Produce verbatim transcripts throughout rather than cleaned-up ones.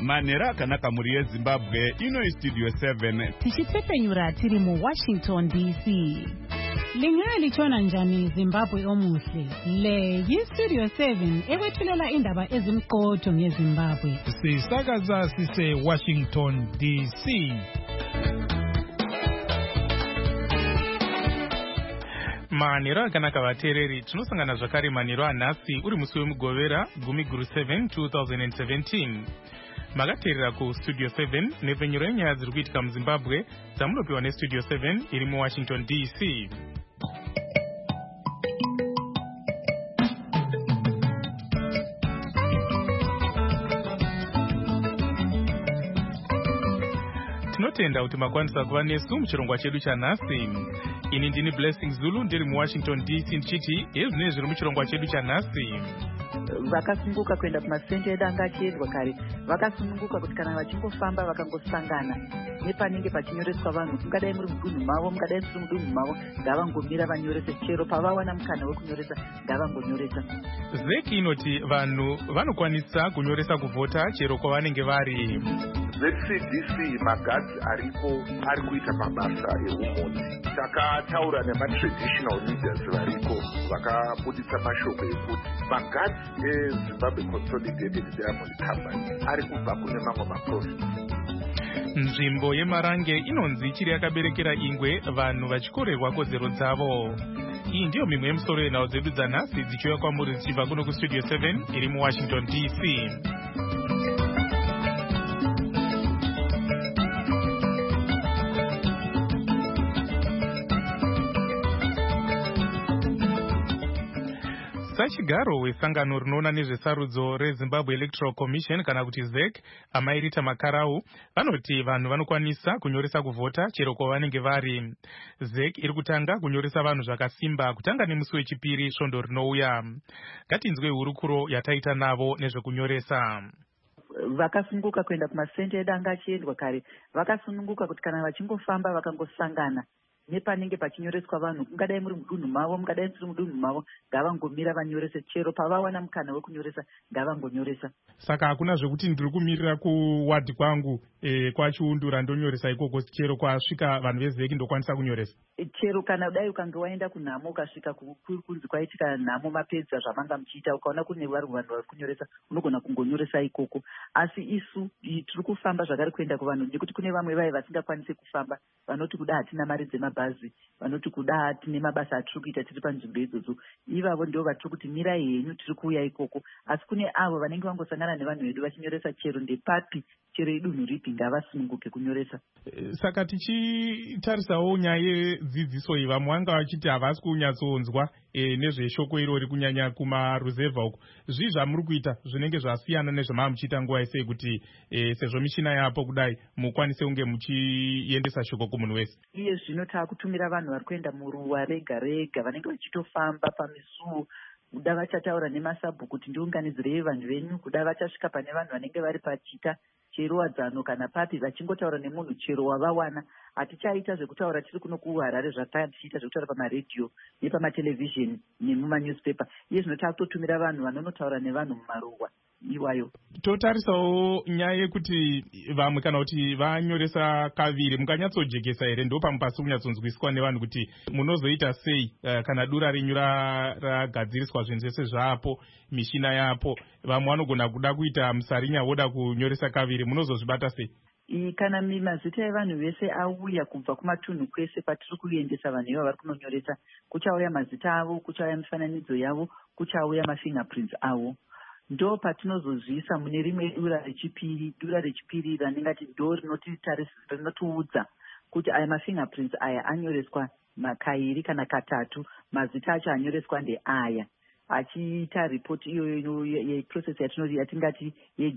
manhero akanaka mhuri yezimbabwe. Ino Studio seven tichitsepenyura tiri mu Washington D C. Lingaya lichona njani Zimbabwe omuhle? Le yi Studio seven ekwethulela indaba ezimqotho ngeZimbabwe. Sisakaza sise Washington D C. Manhero akanaka vateereri, tinosangana zvakare manhero anhasi uri musi wemugovera gumi guru seven two thousand seventeen. Makateerera ku Studio seven nepfenyuro yenyaya dziri kuitika muZimbabwe dzamunopiwa neStudio seven iri muWashington D C. Tinotenda kuti makwanisa kuva nesu muchirongwa chedu chanhasi. Ini ndini Blessing Zulu ndiri muWashington D C ndichiti ezvinenge zviri muchirongwa chedu chanhasi. Vakasunguka kuenda kumasenta edu anga achiendwa kare, vakasununguka kuti kana vachingofamba vakangosangana nepanenge pachinyoreswa vanhu, mungadai muri mudunhu mavo, mungadai muri mudunhu mavo, ngavangomira vanyorese, chero pavawana mukana wekunyoresa ngavangonyoresa. Zeki inoti vanhu vanokwanisa kunyoresa kuvhota chero kwavanenge vari. Z C D C magadzi aripo ari kuita mabasa eumhodzi. Takataura nematraditional leaders variko vakabudisa mashoko ekuti magadzi eZimbabwe Consolidated Diamond Company ari kubva kune mamwe maprofits. Nzvimbo yeMarange inonzi ichiri yakaberekera ingwe vanhu vachikorerwa kodzero dzavo. Iyi ndiyo mimwe yemusoro yenhau dzedu dzanhasi dzichiuya kwamuri dzichibva kuno kuStudio seven iri muWashington D C. Sachigaro wesangano rinoona nezvesarudzo reZimbabwe Electoral Commission kana kuti Z E C amairita makarau vanoti vanhu vanokwanisa kunyoresa kuvhota chero kwavanenge vari. Z E C iri kutanga kunyoresa vanhu zvakasimba kutanga nemusi wechipiri svondo rinouya. Ngatinzwe hurukuro yataita navo nezvekunyoresa. Vakasunguka kuenda kumasenta edu anga achiendwa kare, vakasununguka kuti kana vachingofamba vakangosangana nepanenge pachinyoreswa vanhu, mungadai muri mudunhu mavo, mungadai muri mudunhu mavo, ngavangomira vanyorese, chero pavawana mukana wekunyoresa ngavangonyoresa. Saka hakuna zvekuti ndiri kumirira kuwadhi kwangu e, kwachiundura ndonyoresa ikoko, chero kwasvika vanhu veZeki ndokwanisa kunyoresa. Chero kana dai ukange waenda kunhamo ukasvika kunzi kwaitika nhamo mapedza zvamanga muchiita ukaona kune vari vanhu vari kunyoresa, unogona kungonyoresa ikoko. Asi isu tiri kufamba zvakare kuenda kuvanhu nekuti kune vamwe vai vasingakwanisi kufamba, vanoti kuda hatina mari dzemabhazi, vanoti kuda tine mabasa atiri kuita tiri panzvimbo idzodzo. Ivavo ndio vatiri kuti mirai henyu tiri kuuya ikoko. Asi kune avo vanenge vangosangana nevanhu vedu vachinyoresa chero ndepapi, chero idunhu ripi, ngavasununguke kunyoresa. Saka tichitarisawo nyaya yedzidziso iyi, vamwe vanga vachiti havasi kunyatsonzwa e, nezveshoko irori kunyanya kumaruzevha uko. Zvii zvamuri kuita zvinenge zvasiyana nezvamava muchiita nguva isei kuti e, sezvo mishina yapo kudai mukwanise kunge muchiendesa shoko kumunhu wese? Iye zvino taakutumira vanhu vari kuenda muruwa rega rega vanenge vachitofamba pamisuo, kuda vachataura nemasabhuku kuti ndiunganidzirei vanhu venyu, kuda vachasvika pane vanhu vanenge vari pachita cheruwadzano kana papi vachingotaura nemunhu chero wavawana. Hatichaita zvekutaura tiri kuno kuHarare zvatichiita zvekutaura pamaredhiyo nepamatelevhizheni nemumanyusipepa. Iye zvino taakutotumira vanhu vanonotaura nevanhu mumaruwa iwayo. Totarisawo nyaya yekuti vamwe kana kuti vanyoresa kaviri munganyatsojekesa here, ndo pamwe pasi kunyatsonzwiswa nevanhu kuti munozoita sei uh, kana dura renyu ragadziriswa zvinhu zvese zvapo, mishina yapo, vamwe vanogona kuda kuita musarinya voda kunyoresa kaviri, munozozvibata sei? I kana mazita evanhu vese auya kubva kumatunhu kwese patiri kuendesa vanhu ivo vari kunonyoresa, kuchauya mazita avo, kuchauya mifananidzo yavo, kuchauya mafingerprints avo. Ndo patinozozvisa mune rimwe dura rechipiri, dura rechipiri ranengati ndo rinotiudza kuti aya mafingerprints aya anyoreswa makairi kana katatu, mazita acho anyoreswa ndeaya. Achiita ripoti iyoyo yeprocess yatingati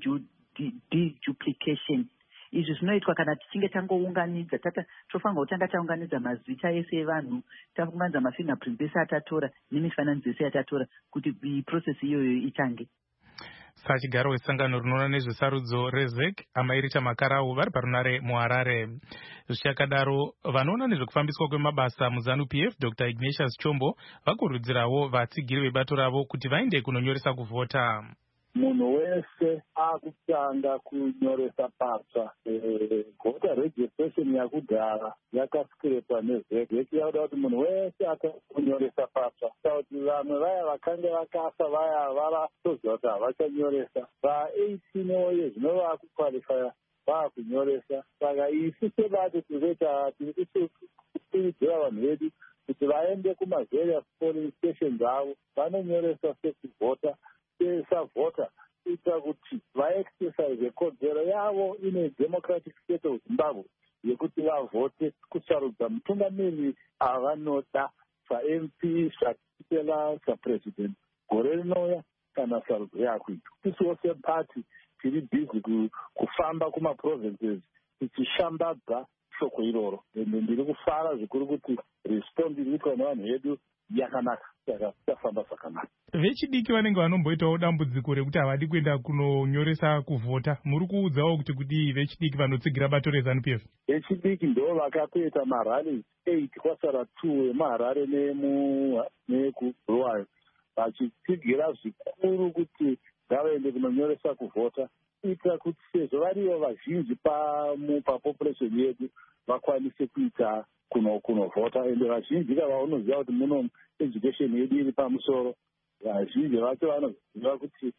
yeduplication. Izvi zvinoitwa kana tichinge tangounganidza, tofanirwa kutanga taunganidza mazita ese evanhu, taunganidza mafingerprints ese atatora nemifananidzo yese yatatora kuti process iyoyo itange. Sachigaro wesangano rinoona nezvesarudzo reZ E C amairita makarau vari parunare muHarare. Zvichakadaro vanoona nezvekufambiswa kwemabasa muZANU P F Doctor Ignatius Chombo vakurudzirawo vatsigiri vebato ravo kuti vaende kunonyoresa kuvhota. munhu wese akutanga kunyoresa patsva. Voter registration yakudhara yakasikirepa nezek yakuda kuti munhu wese atakunyoresa patsva kuti vamwe vaya vakanga vakasa vaya varatoziva kuti havachanyoresa va-eighteen oye zvino vakukwalifaya vakunyoresa. Saka isu sebato tizoita tiri kukurudzira vanhu vedu kuti vaende kumavarious polling stations avo vanonyoresa sekuvhota savhota kuitira kuti vaexercise kodzero yavo ine democratic state of Zimbabwe yekuti vavhote kusarudza mutungamiri avanoda sa-M P, sa-chancellor, sa-president gore rinouya kana sarudzo yakuitwa. Tisiwo sepati tiri busy kufamba kumaprovinces tichishambadza shoko iroro. Ende ndiri kufara zvikuru kuti response iri kuitwa nevanhu vedu yakanaka, saka tafamba zvakanaka. Vechidiki vanenge vanomboitawo dambudziko rekuti havadi kuenda kunonyoresa kuvhota, muri kuudzawo kuti kuti vechidiki vanotsigira bato reZANU P F? Vechidiki ndo vakatoita marally eight kwasara two emaharare nekubulawayo vachitsigira zvikuru kuti ngavaende kunonyoresa kuvhota kuitira kuti sezvo varivo vazhinji papopulation yedu vakwanise kuita kunovhota. Ende vazhinji kavaunoziva kuti muno education yedu iri pamusoro, vazhinji vacho vanoziva kuti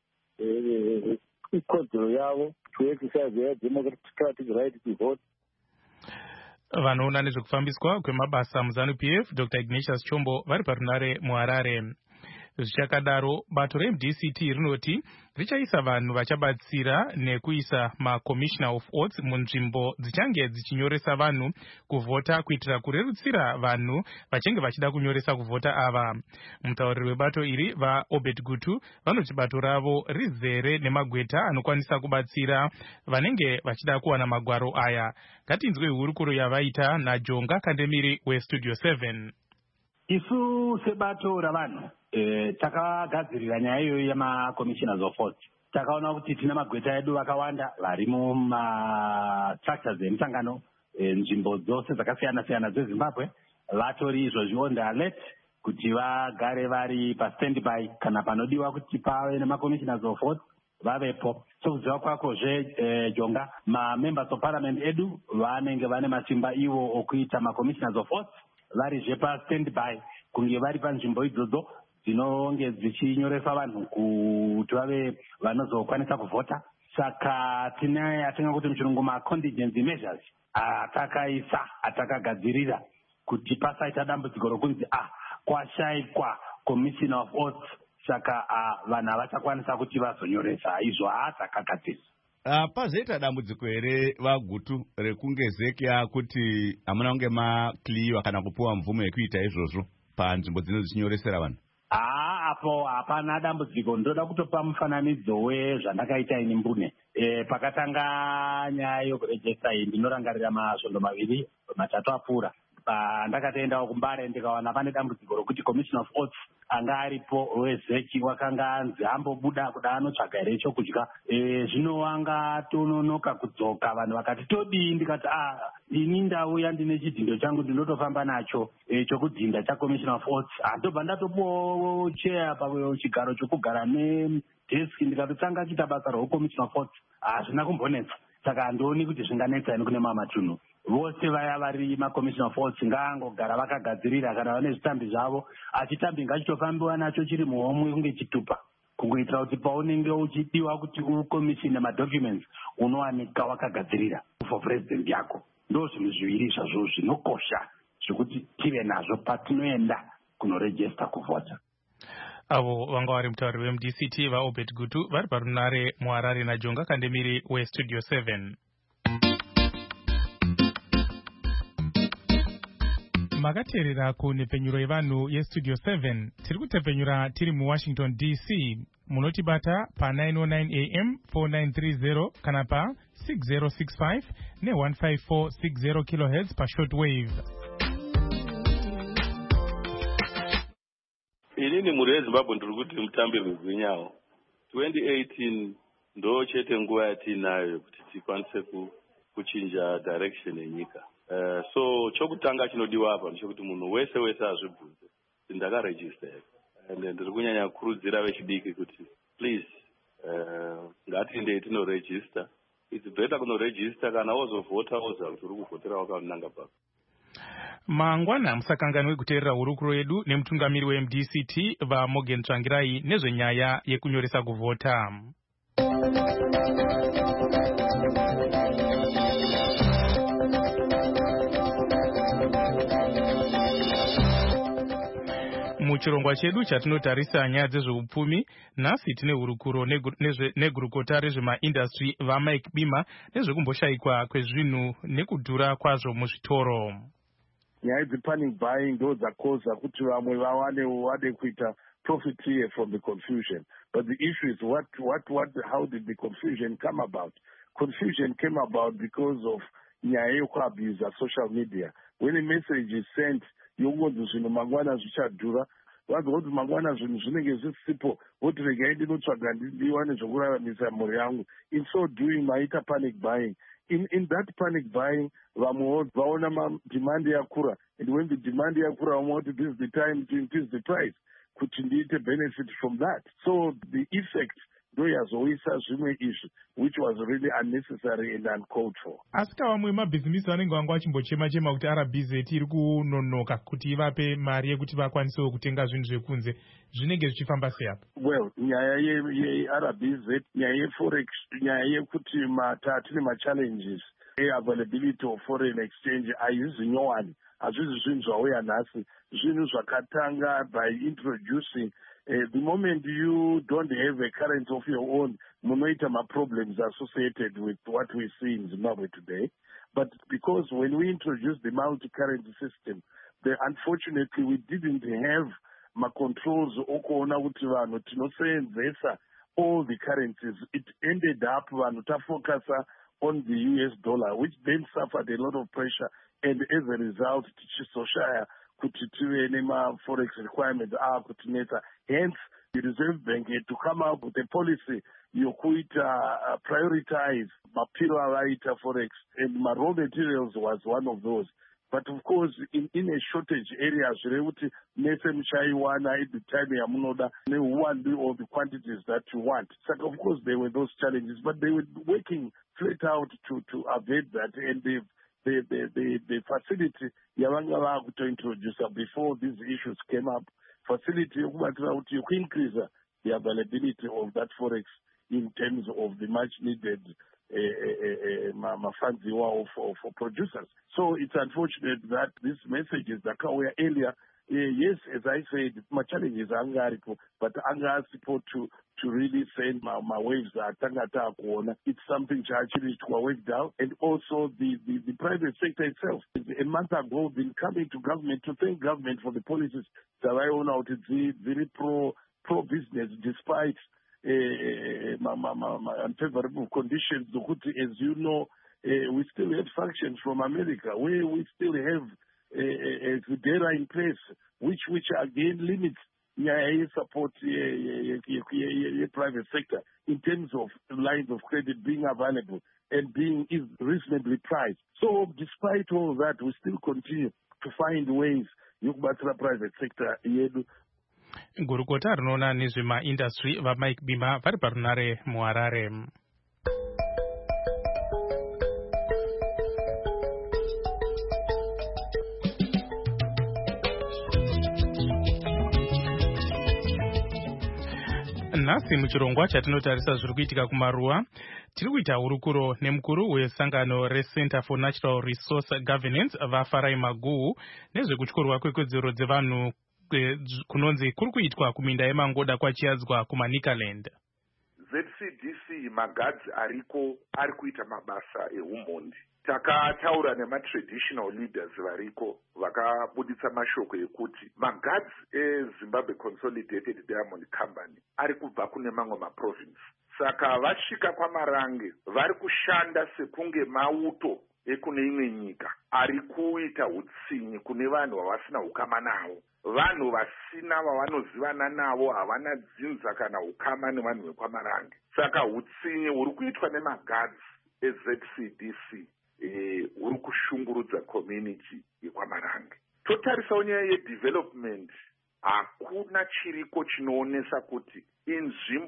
ikodzero yavo to exercise their democratic right to vote. Vanoona nezvekufambiswa kwemabasa muZANU P F Doctor Ignatius Chombo vari parunare muHarare. Zvichakadaro, bato reM D C T rinoti richaisa vanhu vachabatsira nekuisa maCommissioner of Oaths munzvimbo dzichange dzichinyoresa vanhu kuvhota kuitira kurerutsira vanhu vachange vachida kunyoresa kuvhota ava. Mutauriri webato iri vaObed Gutu vanoti bato ravo rizere nemagweta anokwanisa kubatsira vanenge vachida kuwana magwaro aya. Ngatinzwe hurukuro yavaita naJonga Kandemiri weStudio seven. Isu sebato ravanhu eh, takagadzirira nyaya iyoyo yamaCommissioners of Oaths. Takaona kuti tina magweta edu vakawanda vari mumastructures emisangano eh, nzvimbo dzose dzakasiyana siyana dzeZimbabwe vatori izvozvi on the alert kuti vagare vari pastandby kana panodiwa kuti pave nemaCommissioners of Oaths vavepo. Sokuziva kwakozve eh, Jonga, mamembers of parliament edu vanenge vane masimba ivo okuita maCommissioners of Oaths varizve pastandby kunge vari panzvimbo idzodzo dzinonge dzichinyoresa vanhu kuti vave vanozokwanisa kuvhota. Saka tine atinga kuti muchirungu macontingency measures atakaisa atakagadzirira kuti pasaita dambudziko rokunzi ah kwashaikwa Commissioner of Oaths, saka ah, vanhu havachakwanisa kuti vazonyoresa. Izvo haadzakakatisa. Uh, pazoita dambudziko here vaGutu rekunge zeki yakuti hamuna kunge makliwa kana kupiwa mvumo yekuita izvozvo panzvimbo dzino dzichinyoresera vanhu? Haa, apo hapana dambudziko. Ndoda kutopa mufananidzo wezvandakaita ini mbune. E, pakatanga nyaya yokurejesta iyi ndinorangarira masvondo maviri matatu apfuura. Ndakatoendawo kuMbare ndikawana pane dambudziko rokuti Commissioner of Oaths anga aripo wezeki wakanga anzi ambobuda kuda anotsvaga here chokudya. E, zvino anga tononoka kudzoka, vanhu vakati todii, ndikati ah ini ndau yandine chidhindo changu ndinotofamba nacho e, chokudhinda chaCommissioner of Oaths. Ndobva ndatopuwa chair pachigaro chokugara nedeski ndikatotanga kuita basa roCommissioner of Oaths. Hazvina kumbonetsa, saka handioni kuti zvinganetsa ini kune mamwe matunhu. Vose vaya vari maCommissioner of Oaths ngangogara vakagadzirira kana vane zvitambi zvavo, achitambi ngachitofambiwa nacho chiri muhomwe kunge chitupa, kungoitira kuti paunenge uchidiwa kuti ukomishine madocuments unowanika wakagadzirira for president yako. Ndo zvinhu zviviri zvazvo zvinokosha zvokuti tive nazvo patinoenda kunorejesta kuvhota. Avo vanga vari mutauriri weM D C T vaObed Gutu vari parunare muHarare naJonga Kandemiri weStudio seven. Makateerera kunhepfenyuro yevanhu yeStudio seven. Tiri kutepfenyura tiri muWashington D C. Munotibata pa nine oh nine A M four nine three zero kana pa six zero six five ne one five four six zero kilohertz pa shortwave. Inini muri weZimbabwe ndiri kuti mutambi rwegwenyawo. twenty eighteen ndo chete nguva yatinayo kuti tikwanise kuchinja direction yenyika. Uh, so chokutanga chinodiwa apa ndechokuti munhu wese wese azvibvunze ndakaregister, and ndiri kunyanya kukurudzira vechidiki kuti please uh, ngatiendei tinoregister. It's better kunoregister kana wozovhota woziva kuti uri kuvhotera wakananga pako. Mangwana musakanganwe kuteerera hurukuro yedu nemutungamiri we M D C T vaMorgan Tsvangirai nezvenyaya yekunyoresa kuvhota. Muchirongwa chedu chatinotarisa nyaya dzezveupfumi, nhasi tine hurukuro negurukota rezvemaindastry vaMike Bima nezvekumboshayikwa kwezvinhu nekudhura kwazvo muzvitoro. Nyaya dzepanic buying ndo dzakoza kuti vamwe vawane wade kuita profit here from the confusion. But the issue is what, what, what, how did the confusion come about? Confusion came about because of nyaya yekuabuse social media. When a message is sent, yokunzi zvinhu mangwana zvichadhura, vanhu kuti mangwana zvinhu zvinenge zvisipo, voti regai ndinotsvaga ndiwane zvokuraramisa mhuri yangu. In so doing, maita panic buying. In, in that panic buying, vamwe vaona demand yakura, and when the demand yakura, vamwe voti this is the time to increase the price, kuti ndiite benefit from that. So the effect ndo yazoisa zvimwe izvi, which was really unnecessary and uncalled for. Asika vamwe mabhizinisi vanenge vanga vachimbochema chema kuti R B Z iri kunonoka kuti ivape mari yekuti vakwanisewo kutenga zvinhu zvekunze, zvinenge zvichifamba sei apa? Well, nyaya ye-R B Z, nyaya ye-forex, nyaya yekuti tine ma-challenges e-availability of foreign exchange haizvi nyowani, hazvisi zvinhu zvauya nhasi, zvinhu zvakatanga by introducing. Uh, the moment you don't have a currency of your own, munoita ma-problems associated with what we see in Zimbabwe today. But because when we introduced the multi-currency system, the, unfortunately we didn't have ma-controls okuona kuti vanhu tinoseenzesa all the currencies. It ended up vanhu tafocusa on the U S dollar, which then suffered a lot of pressure, and as a result, tichizoshaya kuti tive nema-forex requirements akutinetsa. Hence, the Reserve Bank had to come up with a policy yokuita uh, prioritize mapiro avaita forex, and my raw materials was one of those. But of course, in, in a shortage area, zvirekuti mese muchaiwana at the time yamunoda neuwandi all the quantities that you want. So of course, there were those challenges, but they were working flat out to, to evade that, and they've The, the, the, the facility yavanga vakutointroduce before these issues came up, facility yokubatira kuti yokuincrease the availability of that forex in terms of the much needed uh, uh, uh, funds for, for producers. So it's unfortunate that these messages that were earlier, uh, yes, as I said, my challenges are angaripo, but anga support to to really send my, my waves at Tangata Kuona. It's something to actually to work down. And also the, the, the private sector itself. A month ago, been coming to government to thank government for the policies that I own out. It's very pro pro business, despite uh, my, my, my, my unfavorable conditions. As you know, uh, we still have sanctions from America, where we still have a Federa in place, which which again limits nyaya support the private sector in terms of lines of credit being available and being is reasonably priced. So despite all that, we still continue to find ways yokubatsira private sector yedu. Gurukota rinoona nezvemaindastry vaMike Bima vari parunare muHarare. Nhasi muchirongwa chatinotarisa zviri kuitika kumaruwa, tiri kuita hurukuro nemukuru wesangano reCenter for Natural Resource Governance vaFarai Maguhu nezvekutyorwa kwekodzero dzevanhu kunonzi kuri kuitwa kuminda yemangoda kwachiadzwa kumaNikaland. Z C D C magadzi ariko ari kuita mabasa ehumhondi. Takataura nema-traditional leaders variko vakabuditsa mashoko ekuti magadzi eZimbabwe Consolidated Diamond Company ari kubva kune mamwe maprovince. Saka vasvika kwaMarange vari kushanda sekunge mauto ekune imwe nyika ari kuita utsinyi kune vanhu vavasina ukama navo. Vanhu vasina vavanozivana navo havana dzinza kana ukama nevanhu vekwaMarange. Saka utsinyi huri kuitwa nemagadzi eZ C D C uri kushungurudza community yekwaMarange. Totarisawo nyaya yedevelopment, hakuna chiriko chinoonesa kuti inzvimbo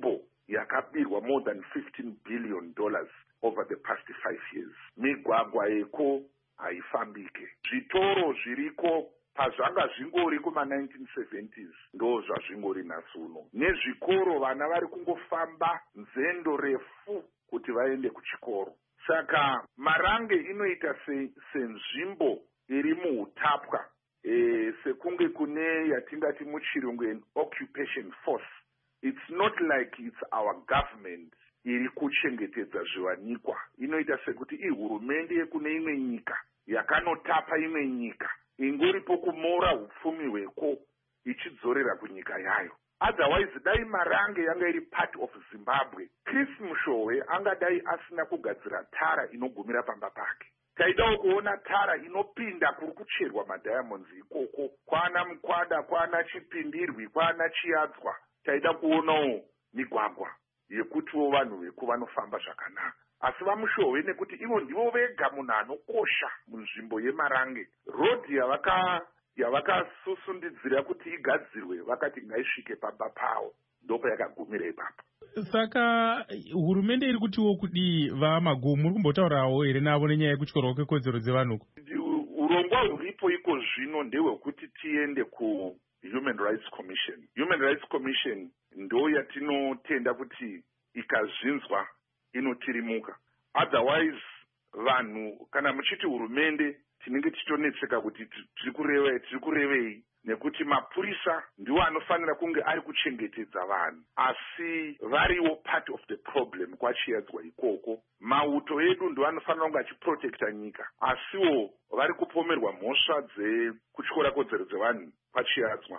yakabirwa more than fifteen billion dollars over the past five years. Migwagwa yeko haifambike. Zvitoro zviriko pazvanga zvingori kuma nineteen seventies ndo zvazvingori nhasi uno. Nezvikoro vana vari kungofamba nzendo refu kuti vaende kuchikoro. Saka Marange inoita senzvimbo iri muutapwa e, sekunge kune yatingati muchirungu an occupation force. It's not like it's our government iri kuchengetedza zviwanikwa. Inoita sekuti ihurumende yekune imwe nyika yakanotapa imwe nyika ingoripo kumora upfumi hweko ichidzorera kunyika yayo. Otherwise dai Marange yanga iri part of Zimbabwe, Chris Mushowe angadai asina kugadzira tara inogumira pamba pake. Taidawo kuona tara inopinda kuri kucherwa madiamonds ikoko, kwana Mukwada, kwana Chipindirwi, kwana Chiadzwa. Taida kuonawo migwagwa yekutiwo vanhu veku vanofamba zvakanaka. Asi vaMushowe nekuti ivo ndivo vega munhu anokosha munzvimbo yeMarange, road yavaka yavakasundidzira kuti igadzirwe vakati ngaisvike pamba pawo, ndopo yakagumira ipapo. Saka hurumende iri kutiwo kudi vaMagumo muri kumbotaurawo here navo nenyaya yekutyorowa kwekodzero dzevanhu? Urongwa huripo iko zvino ndehwekuti tiende ku Human Rights Commission. Human Rights Commission ndo yatinotenda kuti ikazvinzwa inotirimuka. Otherwise vanhu kana muchiti hurumende tinenge tichonetseka kuti tiri kureva tiri kurevei, nekuti mapurisa ndiwo anofanira kunge ari kuchengetedza vanhu, asi variwo part of the problem kwachiadzwa ikoko. Mauto edu ndiwo anofanira kunge achiprotecta nyika, asiwo vari kupomerwa mhosva dzekutyora kodzero dzevanhu kwachiadzwa.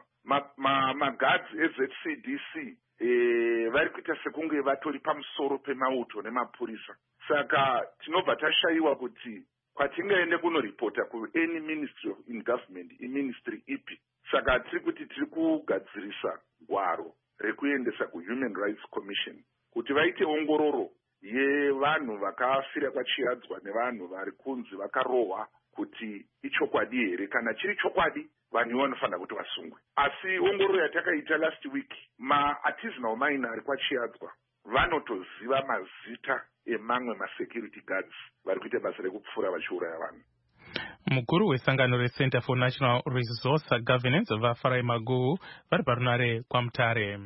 Magadzi ma, e Z C D C e, vari kuita sekunge vatori pamusoro pemauto nemapurisa. Saka tinobva tashayiwa kuti kwatingaende kunoripota ku any ministry of in government, iministry ipi. Saka tiri kuti tiri kugadzirisa gwaro rekuendesa ku Human Rights Commission kuti vaite ongororo yevanhu vakafira kwachiadzwa nevanhu vari kunzi vakarohwa, kuti ichokwadi here. Kana chiri chokwadi vanhu vanofanira kuti vasungwe. Asi ongororo yatakaita last week, ma-artisanal mine ari kwachiadzwa vanotoziva mazita emamwe ma-security guards vari kuita basa rekupfura vachiuraya vanhu. Mukuru wesangano reCenter for National Resource Governance vaFarai Magumo vari parunare kwaMutare.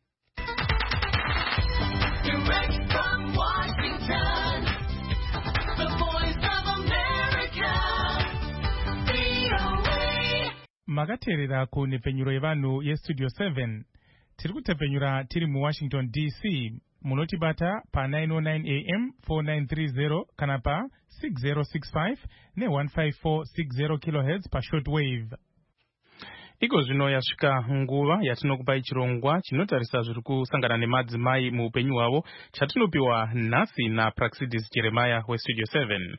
Makateerera ku nepenyuro yevanhu yestudio seven. Tiri kutepenyura tiri muWashington D C. Munotibata pa nine oh nine A M four nine three zero kana pa six zero six five ne one five four six zero kilohertz pa shortwave. Iko zvino yasvika nguva yatinokupai chirongwa chinotarisa zviri kusangana nemadzimai muupenyu hwavo, chatinopiwa nhasi naPraxidis Jeremiah westudio seven.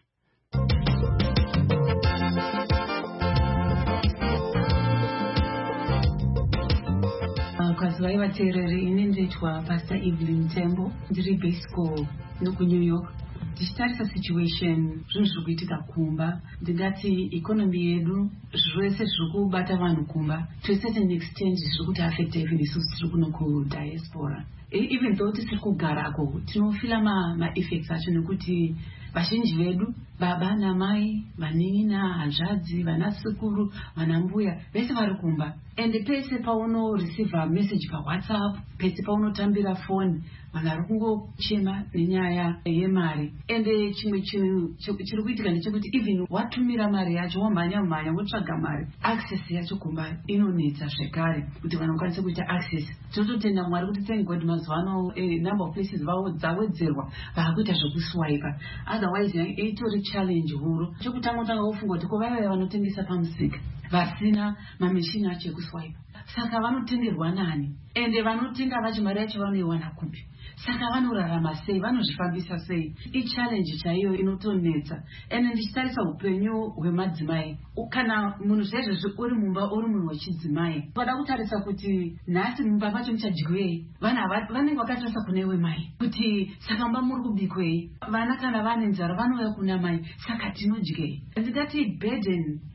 Ukazivai vateereri, ine ndinoitwa Pastor Evelyn Tembo, ndiri baseball nokuNew York. Ndichitarisa situation zvinhu zviri kuitika kumba, ndingati economy yedu zvese zviri kubata vanhu kumba, to a certain extent zviri kuti affecta even isusu tiri kuno kudiaspora. Even though tisiri kugarako tinofila ma-effects acho, nekuti vazhinji vedu, baba namai, vanini, hanzvadzi, vanasekuru, vanambuya, vese vari kumba. Ende pese pauno receive message pa WhatsApp, pese pauno tambira phone, vanhu vari kungochema nenyaya yemari. Ende chimwe chinhu chiri kuitika ndechekuti even watumira mari yacho, wamhanya mhanya wotsvaga mari, access yacho kumba inonetsa zvekare kuti vanhu vakwanise kuita access. Tinototenda Mwari kuti thank God mazuvano eh, number of places vavo dzawedzerwa, vakuita zvekuswipa. Otherwise itori challenge huru. Chokutanga tanga wofunga kuti ko vaya vanotengesa pamusika vasina mameshini acho ekuswipa, saka vanotenderwa nani? Ende vanotenga vacho mari yacho vanoiwana kupi? Saka vanorarama sei? Vanozvifambisa sei? I-challenge chaiyo inotonetsa. Ende ndichitarisa upenyu hwemadzimai, kana munhu zvezvezvi uri mumba uri munhu wechidzimai, vada kutarisa kuti nhasi mumba macho muchadyei. Vanhu vanenge vakatarisa kune wemai kuti saka mumba muri kubikwei, vana kana vane nzara vanouya kuna mai, saka tinodyei. Ndingati burden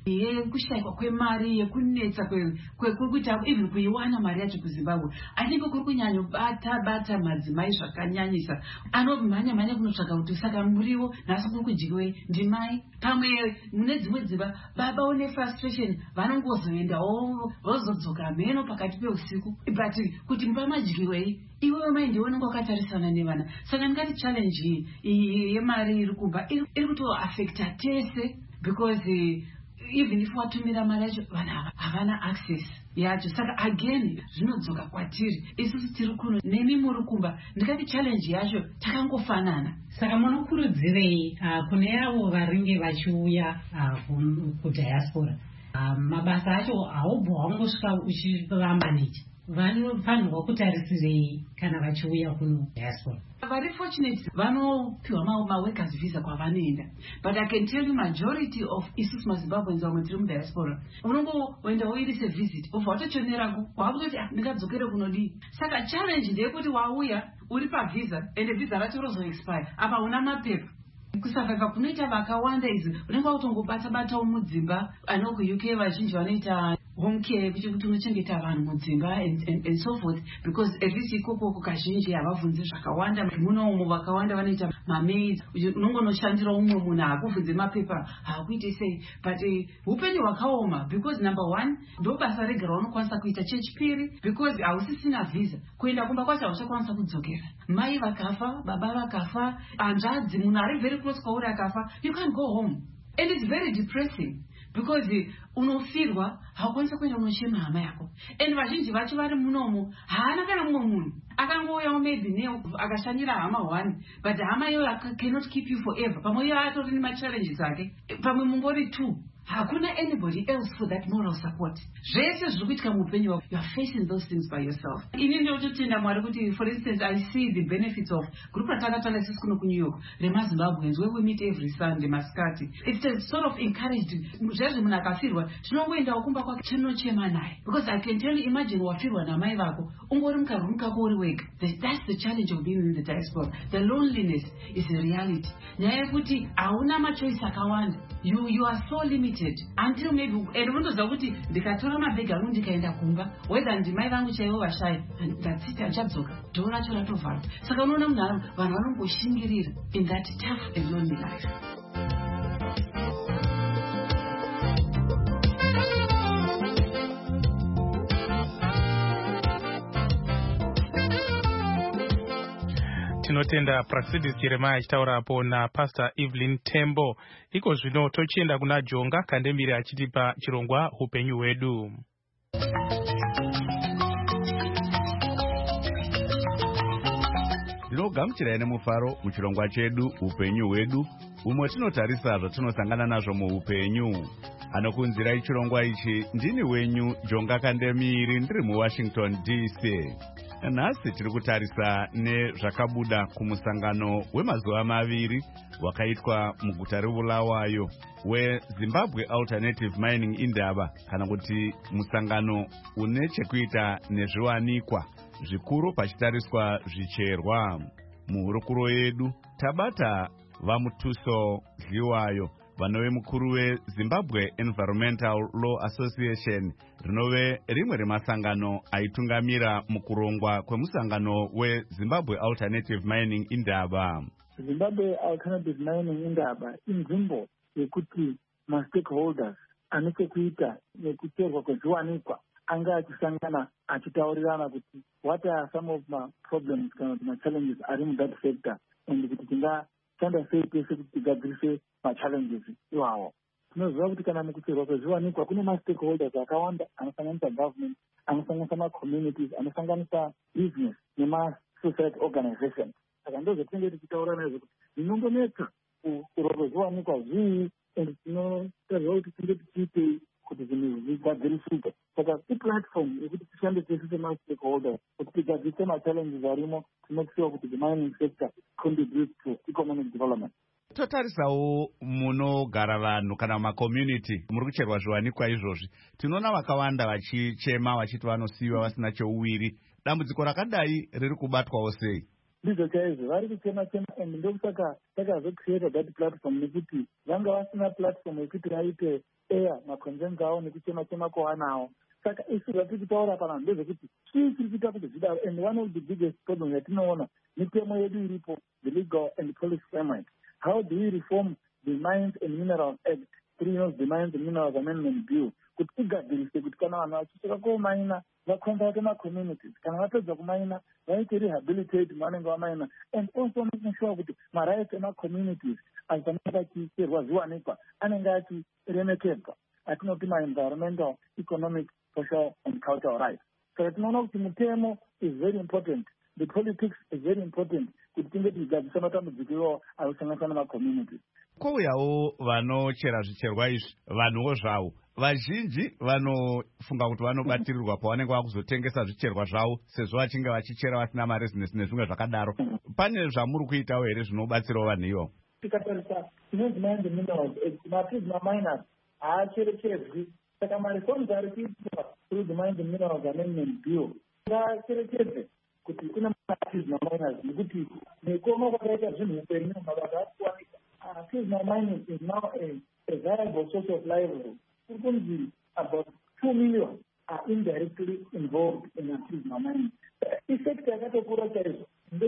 yekushayikwa kwemari yekunetsa kwekuti even kuiwana mari yacho kuzimbabwe anenge kuri kunyanyobata bata madzimai zvakanyanyisa anomhanya mhanya kunotsvaka kuti saka muriwo nhasi kuri kudyiwei ndimai pamwe mune dzimwe dzimba baba une frustration vanongozoendawo vozodzoka mheno pakati peusiku but kuti mba madyiwei iwewe mai ndiwe unenge wakatarisana nevana saka ndingati challenge iyi yemari iri kubva iri kutoafecta tese because uh, even if watumira mari yacho vana havana access yacho saka again zvinodzoka kwatiri isusu tiri kuno nemi muri kumba ndikati challenge yacho takangofanana saka munokurudzirei uh, kune avo varinge vachiuya uh, kudiaspora uh, mabasa acho haubva wangosvika uchivamaneja vanofanirwa kutarisirei kana vachiuya kuno diaspora vari fortunate vanopiwa maworkers visa kwavanoenda but I can tell you majority of isusu mazimbabweans vamwe tiri mudiaspora unongoenda woirise visit obva watochonerako kwakutoti ndingadzokere kunodii saka challenge ndeyekuti wauya uri pavisa ende visa racho rozoexpire apa una mapepa kusavhaiva kunoita vakawanda izvi unenge wautongobata-batawo mudzimba ano ku U K vazhinji vanoita home care kuti unochengeta vanhu mudzimba and, and, and so forth because at least ikoko kazhinji havabvunzi zvakawanda munomo vakawanda vanoita mamaids unongonoshandira umwe munhu haakubvunze mapepa haakuiti sei but uh, upenyu hwakaoma because number one ndo basa rega raunokwanisa kuita chechipiri because hausisina visa kuenda kumba kwacho hauchakwanisa kudzokera mai vakafa baba vakafa hanzvadzi munhu ari very close kwauri akafa you can't go home and it's very depressing because uh, unofirwa haukwanisa kuenda unochema hama yako and vazhinji vacho vari munomo haana kana mumwe munhu akangouyawo maybe neo akashanyira hama one but hama iyoyo cannot keep you forever pamwe iyo atori nemachallenges ake pamwe mungori two hakuna anybody else for that moral support zvese zviri kuitika muupenyu wako you are facing those things by yourself ini ndinototenda mwari kuti for instance I see the benefits of group ratakatanga sisi kuno kuNew York remazimbabweans where we meet every Sunday masikati it's a sort of encouraged zvezve munhu akafirwa tinongoendawo kumba kwake tinochema naye because I can tell you imagine wafirwa namai vako ungori mukarumu kako uri wega that's the challenge of being in the diaspora the loneliness is a reality nyaya yekuti hauna machoice akawanda you, you are so limited until maybe and unondoziva kuti ndikatora mabhegi angu ndikaenda kumba whether ndimai vangu chaivo vashaya ndatsiti achadzoka dhoo racho ratovharwa saka unoona munhu vanhu vanongoshingirira in that tough and lonely life. tinotenda Praxidis Jeremiah achitaurapo naPastor Evelyn Tembo. Iko zvino tochienda kuna Jonga Kandemire achitipa chirongwa upenyu hwedu. Ndinogamuchirai nemufaro muchirongwa chedu upenyu hwedu umwe tinotarisa zvatinosangana nazvo muupenyu. Anokunzirai chirongwa ichi ndini wenyu Jonga Kandemire ndiri muWashington D C. Nhasi tiri kutarisa nezvakabuda kumusangano wemazuva maviri wakaitwa muguta reBulawayo weZimbabwe Alternative Mining Indaba kana kuti musangano une chekuita nezviwanikwa zvikuru pachitariswa zvicherwa. Muhurukuro yedu tabata Vamutuso Zliwayo vanove mukuru weZimbabwe Environmental Law Association rinove rimwe remasangano aitungamira mukurongwa kwemusangano weZimbabwe Alternative Mining Indaba. Zimbabwe Alternative Mining Indaba inzvimbo yekuti ma-stakeholders anechekuita nekucherwa kwezviwanikwa anga achisangana achitaurirana kuti what are some of my problems kana kuti ma-challenges ari muthat sector and kuti tingashanda sei pese kuti tigadzirise ma-challenges iwawo. Tinoziva kuti kana mukucherwa kwezviwanikwa kune ma-stakeholders akawanda anosanganisa government, anosanganisa ma-communities, anosanganisa business nema-society organizations. Saka ndozvatinenge tichitaura nazvo kuti zvinongonetsa kucherwa kwezviwanikwa zvii and tinotarisira kuti tinge tichiitei kuti zvinhu zvigadzirisike. Saka iplatform yekuti tishande tese sema-stakeholders kuti tigadzirise ma-challenges arimo tinokusiwa kuti the mining sector contributes to economic development. Totarisawo munogara vanhu kana macommunity muri kucherwa zviwanikwa izvozvi tinoona vakawanda vachichema vachiti vanosiyiwa vasina cheuwiri. Dambudziko rakadai riri kubatwawo sei? Ndizvo chaizvo vari kuchema chema and ndokusaka takazocreata that platform nekuti vanga vasina platform yekuti vaite eya maconcerns avo nekuchema chema kwavanawo. Saka isu zvatiri kutaura pana ndezvekuti chii chiri kuita kuti zvidaro, and one of the biggest problems yatinoona mitemo yedu iripo, the legal and policy framework. How do we reform the Mines and Minerals Act, three years the Mines and Minerals Amendment Bill, kuti igadzirise kuti kana vanhu vachisvika komaina vaconsulte macommunities, kana vapedza kumaina vaite rehabilitate vanenge vamaina, and also making sure kuti marights emacommunities as vanenge vachicherwa zviwanikwa anenge achiremekedzwa, atinoti ma-environmental, economic, social and cultural rights. So tinoona kuti mutemo is very important, the politics is very important kuti tinge tichigadzisa matambudziko iwawo anosanganiswa nemacommunities. Kwouyawo vanochera zvicherwa izvi vanhuwo zvavo vazhinji vanofunga kuti vanobatirirwa pavanenge vakuzotengesa zvicherwa zvavo sezvo vachinge vachichera vasina marezinesi nezvimwe zvakadaro. Pane zvamuri kuitawo here zvinobatsirawo vanhu ivo? Tikatarisa tinonzi Mines and Minerals Act, maphizi maminers haacherechedzwi. Saka mareforms ari kuitwa through the Mines and Minerals Amendment Bill ngacherechedze kuti kune maphizi maminers, nekuti nekoma kwakaita zvinhu upenyu mabasa ari kuwanika. Artisanal mining is now a, a viable source of livelihood. About two million are indirectly involved in artisanal mining. The effect yakatokura chaizvo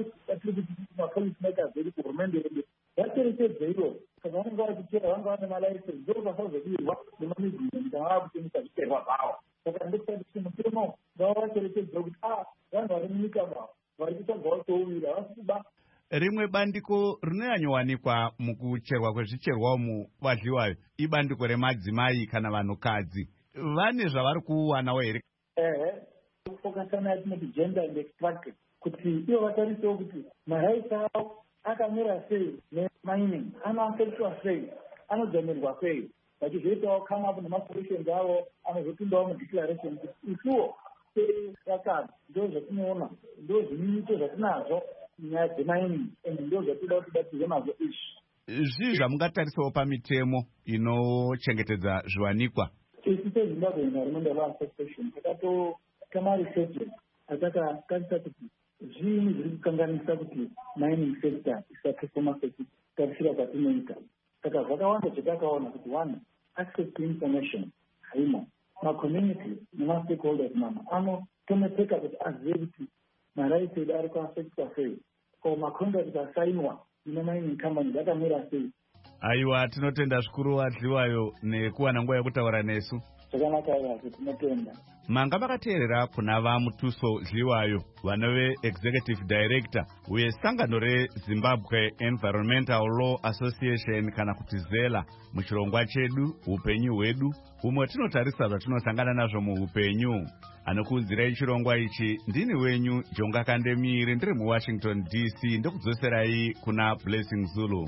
policy makers very hurumende yedu yacherechedza iro, saka vanenge vachichera vanga vane malaisensi ndo vasazodirwa nemamizimini kana vava kutengesa zvicherwa zvavo. Saka ndokutati kuti mutemo ngava vacherechedza kuti a vanhu vari munyika mavo vari kutsvagawo chouviri havasi kuba. Rimwe bandiko rinonyanyowanikwa mukucherwa kwezvicherwa umu vadliwayo ibandiko remadzimai kana vanhukadzi. Vane zvavari kuwanawo here? Ehe, kufokasana yatinoti gender and extractive, kuti ivo vatarisewo kuti marights avo akamira sei nemining, anoafectwa sei, anodzvamirwa sei, vachizoitawo come up nemasolutions avo anozopindawo mudeclaration kuti isuwo sevakadzi ndo zvatinoona, ndo zvinyicho zvatinazvo nyaya dzemining, and ndo zvatoda kuti tibatsirwe nazvo izvi. Zvii zvamungatarisawo pamitemo inochengetedza zviwanikwa? Isu seZimbabwe Environmental Law Association takatotama researches atakatarisa kuti zviini zviri kukanganisa kuti mining sector isapefoma sekutarishira kwatinoita. Saka zvakawanda zvatakaona kuti one, access to information haimo. Macommunity nemastakeholders mama anotomepeka kuti azive kuti marights edu ari kuafectwa sei, ko macontract asainwa nemining companies akamira sei. Aiwa, tinotenda zvikuru vadliwayo nekuwana nguva yekutaura nesu. Zvakanaka yacho, tinotenda. Manga vakateerera kuna vaMutuso Dliwayo, vanove Executive Director wesangano reZimbabwe Environmental Law Association kana kuti ZELA muchirongwa chedu upenyu hwedu, umwe tinotarisa zvatinosangana nazvo muupenyu. Anokuudzirai chirongwa ichi ndini wenyu Jonga Kandemiri, ndiri muWashington D C, ndokudzoserai kuna Blessing Zulu.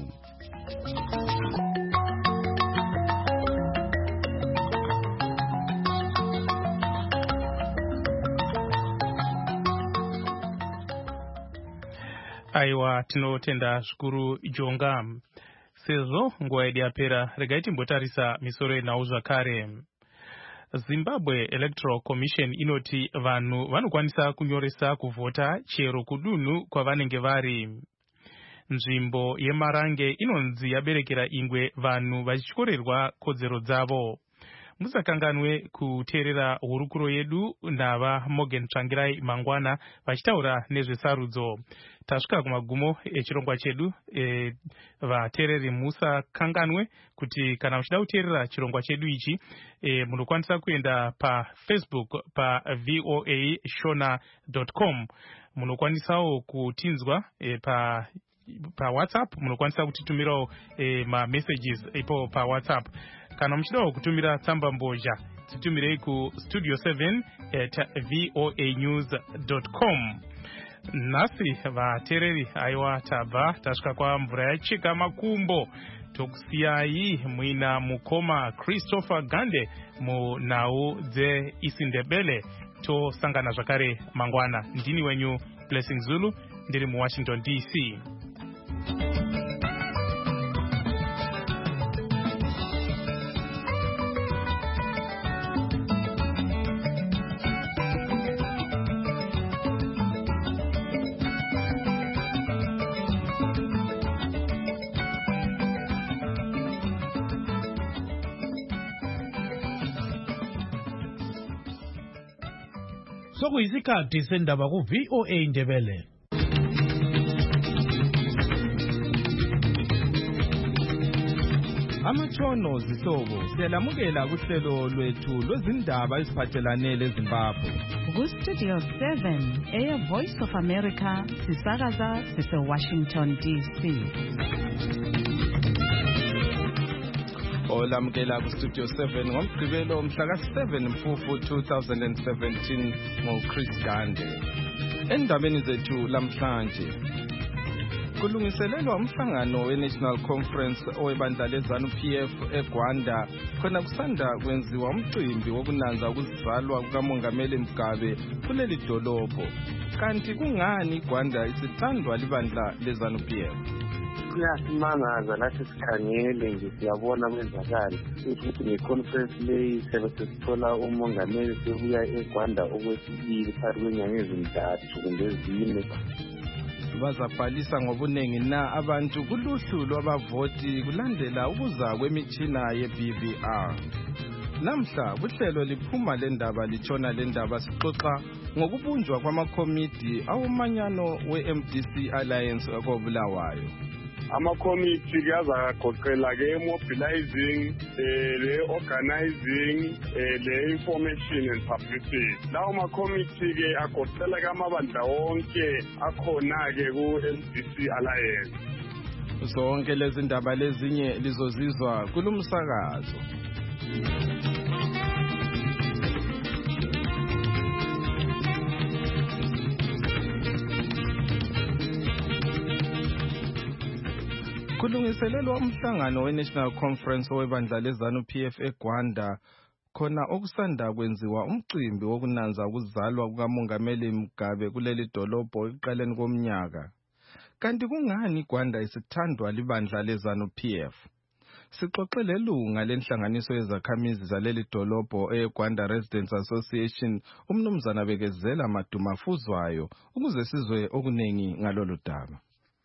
Aiwa, tinotenda zvikuru Jonga. Sezvo nguva yedu yapera, regai timbotarisa misoro yenhau zvakare. Zimbabwe Electoral Commission inoti vanhu vanokwanisa kunyoresa kuvhota chero kudunhu kwavanenge vari. Nzvimbo yeMarange inonzi yaberekera ingwe vanhu vachityorerwa kodzero dzavo. Musakanganwe kuteerera hurukuro yedu nava Morgan Tsvangirai mangwana vachitaura nezvesarudzo. Tasvika kumagumo echirongwa chedu, e, vateereri musakanganwe kuti kana muchida kuteerera chirongwa chedu ichi, e, munokwanisa kuenda pa Facebook pa v o a shona dot com. Munokwanisawo kutinzwa e, pa pa WhatsApp, munokwanisa kutitumirawo e, ma messages ipo pa WhatsApp. Kana muchidawo kutumira tsamba mbozha, titumirei ku studio seven at v o a news dot com. Nasi vateereri, aiwa tabva tasvika kwamvura yachika makumbo. Tokusiyai muina mukoma Christopher Gande munhau dzeIsindebele. Tosangana zvakare mangwana. Ndini wenyu Blessing Zulu, ndiri muWashington D C. Sokuyisikhathi sendaba ku V O A Ndebele. Amatshono zihlobo siyalamukela kuhlelo lwethu lwezindaba eziphathelane leZimbabwe. Ku Studio seven, Air Voice of America, sisakaza sise Washington D C. Olamukela ku Studio seven ngomgqibelo mhla ka seven Mfumfu two thousand seventeen ngoChris Gande. Endabeni zethu lamhlanje kulungiselelwa umhlangano we-National Conference owebandla leZANU P F eGwanda khona kusanda kwenziwa umcimbi wokunanza ukuzalwa kukaMongameli Mugabe kuleli dolobho. Kanti kungani iGwanda isithandwa libandla leZANU P F? Kuyasimangaza lathi sikhangele nje siyabona kwenzakala ukuthi ngeconference leyi sebesithola umongameli sebuya eGwanda okwesibili phakathi kwenyanga ezintathu kumbe ezine. Bazabhalisa ngobunengi na abantu kuluhlu lwabavoti kulandela ukuza kwemitshina ye-B V R. Namhla kuhlelo liphuma lendaba litshona lendaba sixoxa ngokubunjwa kwamakomiti awomanyano we-M D C Alliance akobulawayo. Amakomiti kuyazagoqela ke mobilizing, le organizing, le information and publicity. Lawo makomiti ke agoqela ke amabandla wonke akhona ke ku M D C Alliance. Zonke lezi ndaba lezinye lizozizwa kulumsakazo. Kulungiselelwa umhlangano we-National Conference owebandla leZANU P F eGwanda khona okusanda kwenziwa umcimbi wokunanza ukuzalwa kukaMongameli Mugabe kuleli dolobho ekuqaleni komnyaka. Kanti kungani iGwanda isithandwa libandla leZANU P F? Sixoxe lelunga lenhlanganiso yezakhamizi zaleli dolobho eGwanda Residents Association umnumzana Bekezela Madumafuzwayo ukuze sizwe okunengi ngalolu daba.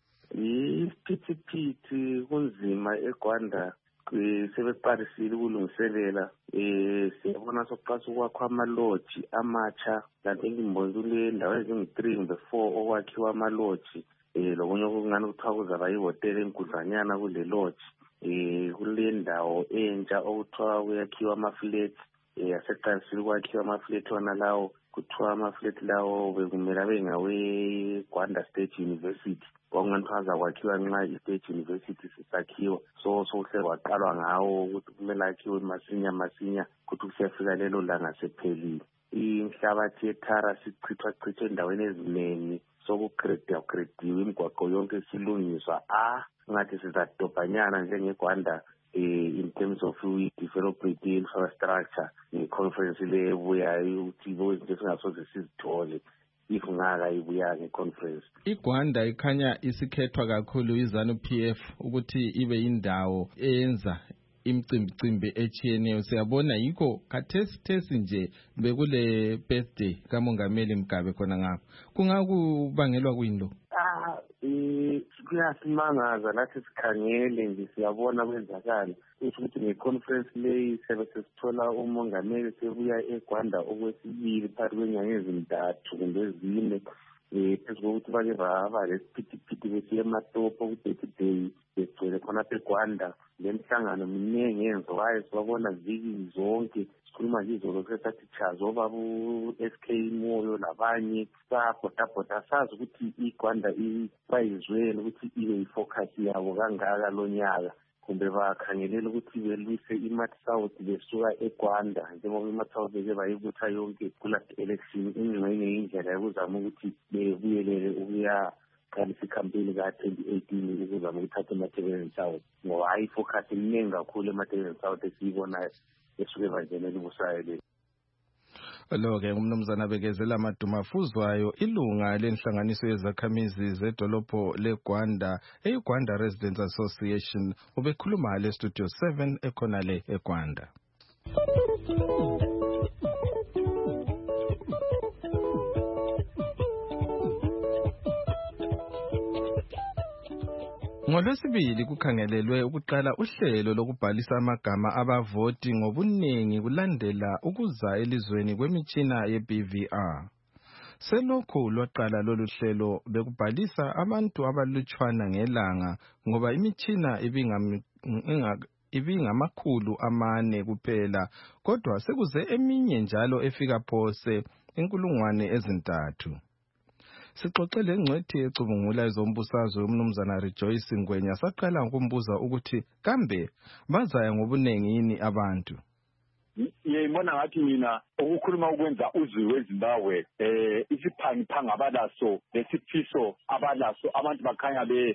Isiphithiphithi kunzima eGwanda sebeqalisile ukulungiselela eh siyabona sokuqala ukwakha amalodge amatsha kanti ngimboza kule ndawo ezingu-three kumbe four okwakhiwa amalodge eh lokunye okungani kuthiwa kuzaba yihotela enkudlanyana kule lodge eh kule ndawo entsha okuthiwa kuyakhiwa amaflats eh aseqalisile ukwakhiwa amaflat wona lawo kuthiwa amaflat lawo bekumele abe ngawe Gwanda State University. Kwanganthaza kwakhiwa nxa i-State University sisakhiwa so sokuhle kwaqalwa ngawo ukuthi kumele akhiwe masinya masinya ukuthi kusiyafika lelo langa sephelile. Inhlabathi yethara sichithwa chithwe endaweni eziningi sokugrade upgradiwe imigwaqo yonke silungiswa ah ngathi sizadobhanyana njengeGwanda eh in terms of we develop the infrastructure nge-conference le ebuyayo ukuthi izinto singasoze sizithole if ngaka ibuya nge-conference. iGwanda ikhanya isikhethwa kakhulu iZANU P F ukuthi ibe indawo eyenza imicimbi echiyeneyo. Siyabona yikho kathesi thesi nje bekule birthday kaMongameli Mugabe khona ngapha. Kungakubangelwa kuyini? Ah eh kuyasimangaza lathi sikhangele nje siyabona kwenzakala ukuthi nge-conference leyi sebesithola umongameli sebuya eGwanda okwesibili phakathi kwenyanga ezintathu kumbe ezine. Eh phezu kokuthi bake baba lesiphithiphithi besiye ematopo ku-thirty day begcwele khonapha eGwanda. Le mhlangano miningi yenziwayo sibabona viki zonke sikhuluma nje izolo sesathi chazo obaba u-S K Moyo labanye sabhodabhoda sazi ukuthi iGwanda bayizwele ukuthi ibe yifocus yabo kangaka lo nyaka kumbe bakhangelela ukuthi belwise iMath South besuka eGwanda njengoba iMath South beke bayibutha yonke kulast election ingxenye indlela yokuzama ukuthi bebuyelele ukuya kanti campaign ka twenty eighteen ukuzama ukuthatha eMathebeleni South ngoba hayi focus iningi kakhulu eMathebeleni South esiyibonayo esuke bangenela ubusayo le. Lo-ke umnumzana Bekezela Madumafuzwayo ilunga lenhlanganiso yezakhamizi zedolobho leGwanda eGwanda Residents Association ubekhuluma le Studio seven ekhona le eGwanda. Ngolwesibili kukhangelelwe ukuqala uhlelo lokubhalisa amagama abavoti ngobuningi kulandela ukuza elizweni kwemitshina ye-B V R. Selokhu lwaqala lolu hlelo bekubhalisa abantu abalutshwana ngelanga ngoba imitshina ibingamakhulu amane kuphela, kodwa sekuze eminye njalo efika phose inkulungwane ezintathu. Sixoxele ingcwethi ecubungula ezombusazwe umnumzana Rejoice Ngwenya saqala ukumbuza ukuthi kambe bazaya ngobunengi yini abantu. Ngiyibona ngathi mina ukukhuluma ukwenza uzwi weZimbabwe eh isiphangiphanga abalaso lesifiso abalaso abantu bakhanya be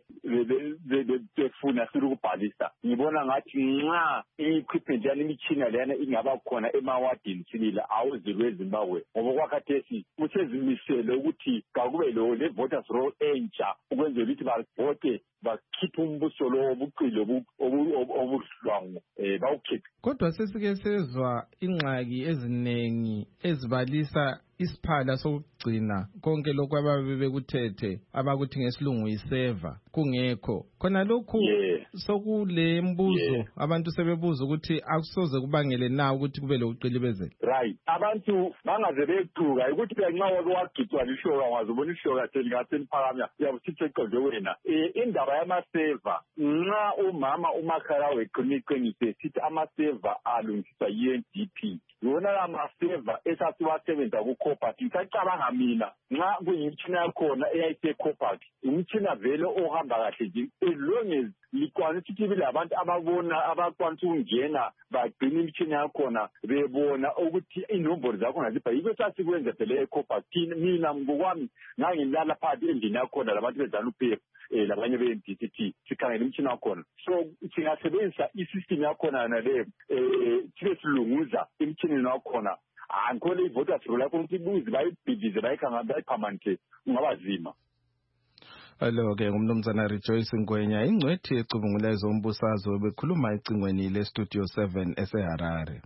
befuna silu kubhalisa. Ngibona ngathi nxa equipment yani imitshina leyana ingaba khona emawadini silila awuzwi weZimbabwe ngoba kwakhathesi kusezimisele ukuthi kakube lo le voters roll entsha ukwenzela ukuthi bavote bakhipha umbuso lo obuqilo obuhlwangu eh bawukhipha. Kodwa sesike sezwa ingxaki ezinengi ezibalisa isiphala sokugcina konke lokho ababe bekuthethe abakuthi ngesilungu iseva kungekho khona lokhu sokule mbuzo abantu sebebuza ukuthi akusoze kubangele na ukuthi kube lokuqilibezela. Right, abantu bangaze beqhuka ukuthi nxa wake wagicwa lishoka wazobona ishoka selikaseliphakama uyabuthithi eqonde wena indaba yamaseva nxa umama uMakhara weqiniqinise sithi amaseva alungiswa yi N D P yona la maseva esasiwasebenza ku Copat ngicabanga mina nxa kuyimitshina yakhona eyayise Copat imitshina vele ohamba kahle nje as long as likwanisa ukuthi abantu ababona abakwanisa ukungena bagcina imitshina yakhona bebona ukuthi inombolo zakhona zibha yiko sasikwenza phela eCopat mina ngokwami ngangilala phakathi endini yakhona labantu bezana uphepha eh labanye be-N D T sikhangela imitshina yakhona so singasebenzisa isystem yakhona nale eh sibe silunguza imitshina yakhona ankhole ivoters roll yakho ukuthi buzi bayibhidize bayikhanga bayiphamante ungabazima. Alo-ke ngumnumzana Rejoice Ngwenya ingcwethi ecubungula ezombusazwe bekhuluma ecingweni le-Studio seven eseHarare.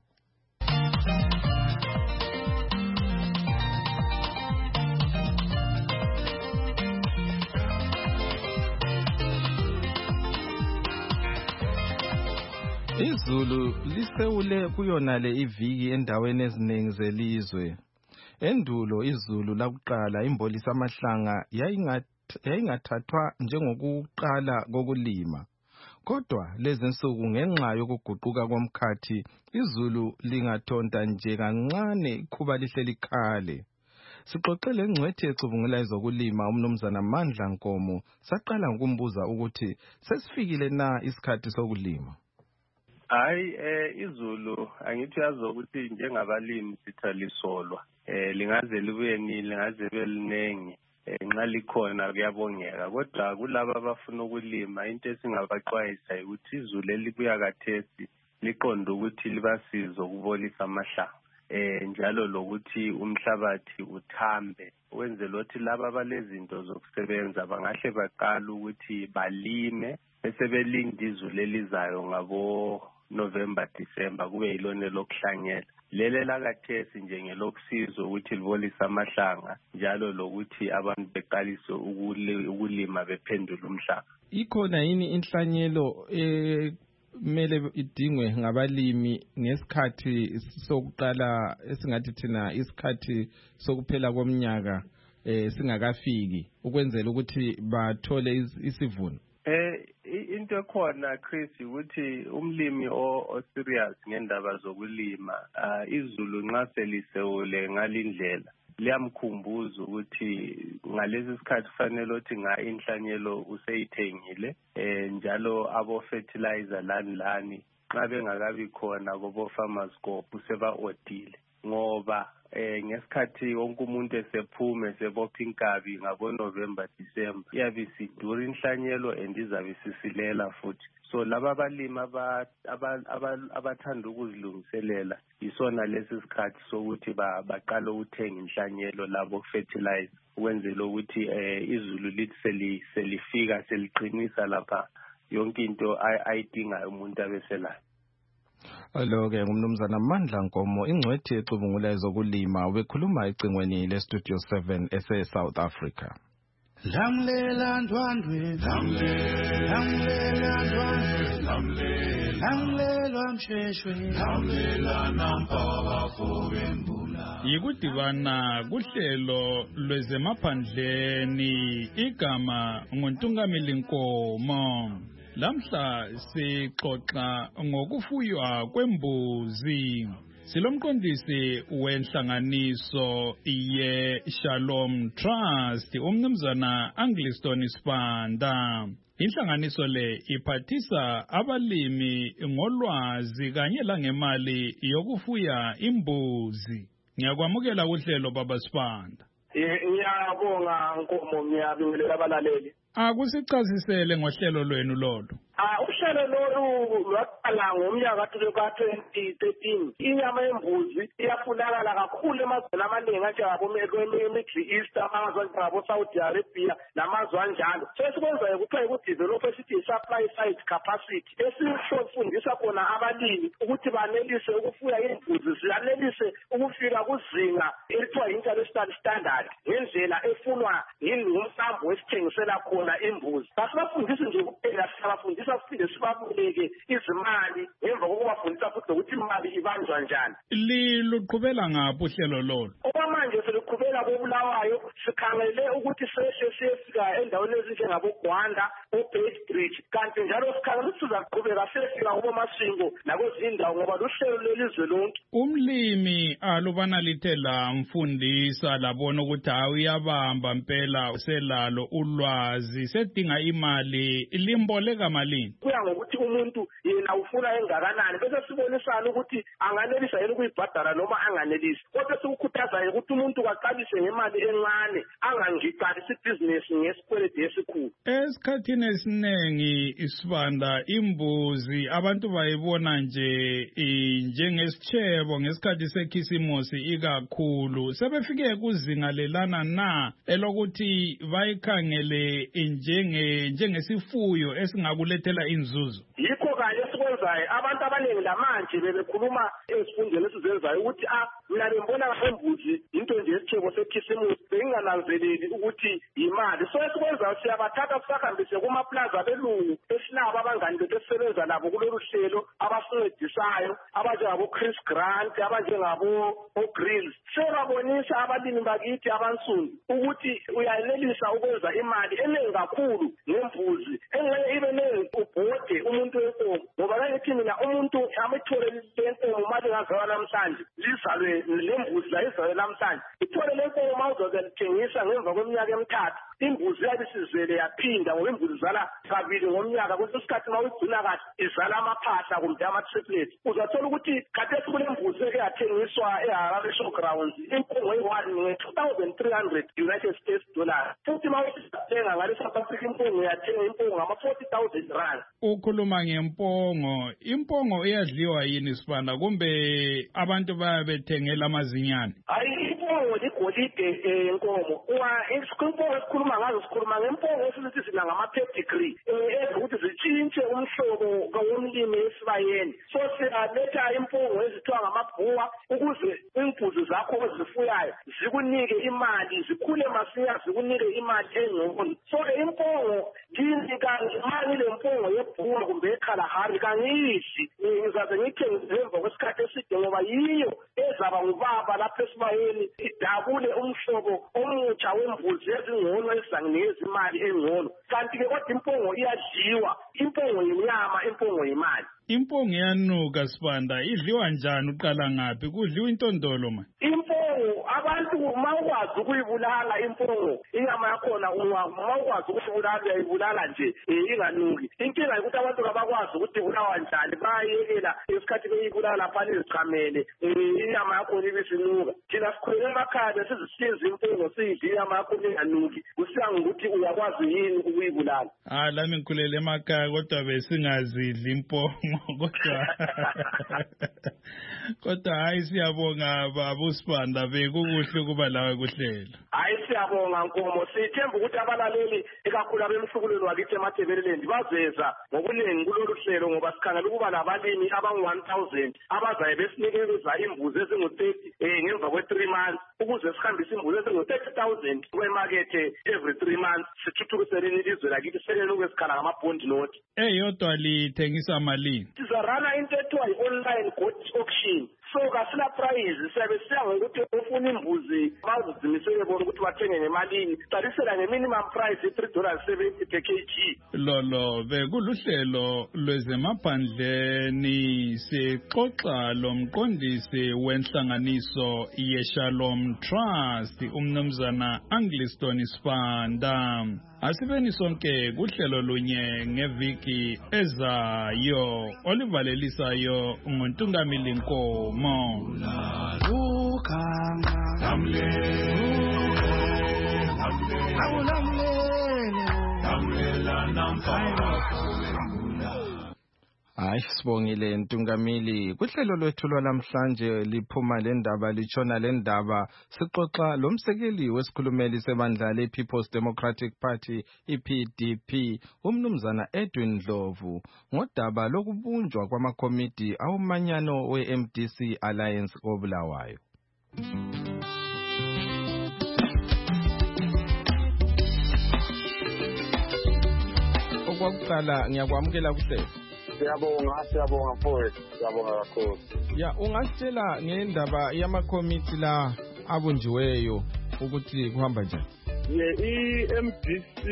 Izulu lisewule kuyonale iviki endaweni eziningi zelizwe. Endulo izulu lakuqala imbolisa amahlanga yayingathathwa njengokuqala kokulima. Kodwa lezi nsuku ngenxa yokuguquka komkhathi izulu lingathonta nje kancane ikhuba lihle likhale. Sixoxele ingcwethi ecubungula ezokulima umnumzana Mandla Nkomo saqala ngokumbuza ukuthi sesifikile na isikhathi sokulima. Hayi eh izulu angithi yazi ukuthi njengabalimi sithalisolwa eh lingaze libuye ni lingaze belinengi nxa likhona kuyabongeka kodwa kulabo abafuna ukulima into esingabaxwayisa ukuthi izulu elibuya kathesi liqonda ukuthi libasiza ukubolisa amahlanga eh njalo lokuthi umhlabathi uthambe wenzela ukuthi laba abalezinto zokusebenza bangahle baqala ukuthi balime bese belinda izulu elizayo ngabo November December kube yilone lokuhlanyela lele lakathesi njengelokusizo ukuthi libolisa amahlanga njalo lokuthi abantu beqalise ukulima bephendula umhlaba. Ikhona yini inhlanyelo emele idingwe ngabalimi ngesikhathi sokuqala esingathi thina isikhathi sokuphela komnyaka eh singakafiki ukwenzela ukuthi bathole isivuno? Eh into ekhona Chris ukuthi umlimi o serious ngendaba zokulima izulu nxa selisewule ngalindlela liyamkhumbuza ukuthi ngalesi sikhathi kufanele ukuthi nga inhlanyelo useyithengile eh njalo abo fertilizer lani lani nxa bengakabi khona kobo farmers co useba odile ngoba eh ngesikhathi wonke umuntu esephume sebopha inkabi ngabo November December iyabe sidura inhlanyelo endizabe sisilela futhi so laba abalimi abathanda ukuzilungiselela isona lesi sikhathi sokuthi baqala ukuthenga inhlanyelo labo fertilizer ukwenzela ukuthi eh izulu lithi selifika seliqinisa lapha yonke into ayidingayo umuntu abeselayo. Alo-ke ngumnumzana Mandla Nkomo ingcwethi ecubungula ezokulima ubekhuluma ecingweni le-Studio seven ese-South Africa. Lamlela ndwandwe lamlela ndwandwe lamlela msheshwe lamlela nampa bafo bembula yikudibana kuhlelo lwezemaphandleni igama nguNtungamili Nkomo. Lamhla sixoxa ngokufuywa kwembuzi. Silomqondisi wenhlanganiso ye Shalom Trust umnumzana Angliston Sibanda. Inhlanganiso le iphathisa abalimi ngolwazi kanye langemali yokufuya imbuzi. Ngiyakwamukela uhlelo baba Sibanda. Ngiyabonga Nkomo, ngiyabingelela abalaleli. Akusichazisele ngohlelo lwenu lolo. Ah, uhlelo lolu lwaqala ngomnyaka ka-twenty thirteen. Inyama yembuzi iyafunakala kakhulu emazweni amaningi anjengabo-Middle East, amazwe anjengabo-Saudi Arabia namazwe anjalo. So esikwenzayo kuthiwa yikudevelopha esithi i-supply side capacity, esifundisa khona abalimi ukuthi banelise ukufuya imbuzi, ziyanelise ukufika kuzinga elithiwa international standard ngendlela efunwa ngumsambo esithengisela khona imbuzi. Kasibafundisi nje kuphela, siyabafundisa siphinde sibaboleke izimali ngemva kokubafundisa futhi ukuthi imali ibanjwa njani. Liluqhubela ngaphi uhlelo lolo? Okwamanje seliqhubela koBulawayo, sikhangele ukuthi sehle siyefika endaweni ezinjengabo-Gwanda, o-Beitbridge, kanti njalo sikhangele ukuthi sizaqhubeka siyefika kuboMasingo nakwezinye indawo ngoba luhlelo lwelizwe lonke. Umlimi alubana lithe lamfundisa labona ukuthi hayi uyabamba mpela selalo ulwazi sedinga imali, limboleka malini? Kuya ngokuthi umuntu yena ufuna engakanani bese sibonisana ukuthi anganelisa yini ukuyibhadala noma anganelisi. Kodwa sikukhuthaza ukuthi umuntu kaqalise ngemali encane, angangiqalisi ibhizinesi ngesikweledi esikhulu. Esikhathini esiningi Isibanda, imbuzi abantu bayibona nje njengesitshebo ngesikhathi sekhisimusi ikakhulu. Sebefike kuzinga lelana na elokuthi bayikhangele njenge njengesifuyo esingakulethela inzuzo. Yikho kanye esikwenzayo abantu abaningi lamanje bebekhuluma ezifundweni esizenzayo ukuthi ah mina bembona imbuzi into nje esitshebo sekhisimusi, bengingananzeleli ukuthi imali. So esikwenzayo siyabathatha sisahambise kumaplaza belungu esinabo abangani bethu esisebenza labo kulolu hlelo abasincedisayo, abanjengabo-Chris Grant, abanjengabo-Grills. Sebabonisa abalimi bakithi abansundu ukuthi uyanelisa ukwenza imali eningi kakhulu ngembuzi, engeke ibe nengi ubhode umuntu wenkomo. Ngoba kangithi mina umuntu amethole lenkomo mali ngazalwa namhlanje, lizalwe lembuzi la izalwe namhlanje, ithole lenkomo mawuzobe lithengisa ngemva kweminyaka emithathu, imbuzi yabe isizele yaphinda ngoba imbuzi izala kabili ngomnyaka. Kwesinye isikhathi mawuyigcina kahle izala amaphahla kumbe ama-triplets. Uzathola ukuthi khathesi kule mbuzi eke yathengiswa eHarare Showgrounds impungo eyi-one nge-two thousand three hundred United States dollars. Futhi mawuyithenga ngale South Africa impungo yathenga impungo ngama-forty thousand rand. Ukhuluma ngempongo, impongo iyadliwa yini Sibanda kumbe abantu bayabethengela amazinyane? Hayi, impongo ligolide enkomo. Impongo esikhuluma ngazo sikhuluma ngempongo esithi sina ngama-pedigree ezokuthi zitshintshe umhlobo kawomlimi esibayeni. So siyaletha impongo ezithiwa ngamabhuwa ukuze imbuzi zakho ozifuyayo zikunike imali, zikhule masinya, zikunike imali engcono. So impongo kini kanti manje le mpongo yebhuwa kumbe eKalahari kangiyidli, ngizaze ngithengise ngemva kwesikhathi eside ngoba yiyo ezaba ngubaba lapha esibayeni idabule umhlobo omutsha wembuzi ezingcono ezizanginikeza imali engcono. Kanti-ke kodwa impongo iyadliwa, impongo yinyama, impongo yimali. Impongo iyanuka Sibanda, idliwa njani, uqala ngaphi? Kudliwa intondolo ma? Impongo abantu mawukwazi ukuyibulala impongo, inyama yakhona mawukwazi ukuyibulala uyayibulala nje inganuki. Inkinga ukuthi abantu abakwazi ukuthi ibulawa njani, bayayekela isikhathi beyibulala lapha izichamele inyama yakhona ibisinuka. Thina sikhulele emakhaya besizisiza impongo siyidle inyama yakhona inganuki, kusiya ngokuthi uyakwazi yini ukuyibulala. Ah, lami ngikhulele emakhaya kodwa besingazidli impongo kodwa kodwa hayi siyabonga baba Sibanda, bekukuhle kuba lawe kuhlelo. Hayi siyabonga Nkomo, sithemba ukuthi abalaleli ekakhulu abemhlukulweni wakithi eMathebeleleni bazeza ngokuningi kulolu hlelo ngoba sikhangela ukuba nabalimi abangu-one thousand abazaye besinikeza imbuzi ezingu-thirty ngemva kwe-three months ukuze sihambise imbuzi ezingu-thirty thousand kwemakethe every three months, sithuthukiseleni ilizwe lakithi seleni ukwesikhala ngama-bond note. Eyodwa lithengisa malini? Sizarana into ethiwa yi-online goat auction. so kasina prize siyabe siya ngokuthi ufuna imbuzi bazizimisele bona ukuthi bathenge ngemalini qalisela nge-minimum price three dollars seventy per kg. Lolo bekuluhlelo lwezemaphandleni sixoxa lomqondisi wenhlanganiso yeShalom Trust umnumzana Angliston Sibanda. Asibeni sonke kuhlelo lunye ngeviki ezayo olivalelisayo nguNtungamili Nkomo. Hayi sibongile Ntungamili. Kuhlelo lwethu lwalamhlanje liphuma lendaba litshona lendaba sixoxa lomsekeli wesikhulumeli sebandla lePeople's Democratic Party I P D P umnumzana Edwin Ndlovu ngodaba lokubunjwa kwamakomiti awumanyano we-M D C Alliance koBulawayo. Okwakuqala ngiyakwamukela kuhlelo. Siyabonga, siyabonga mfowethu, siyabonga kakhulu. Ya, ungasitshela ngendaba yamakomiti la abunjiweyo ukuthi kuhamba njani? Ye i-M D C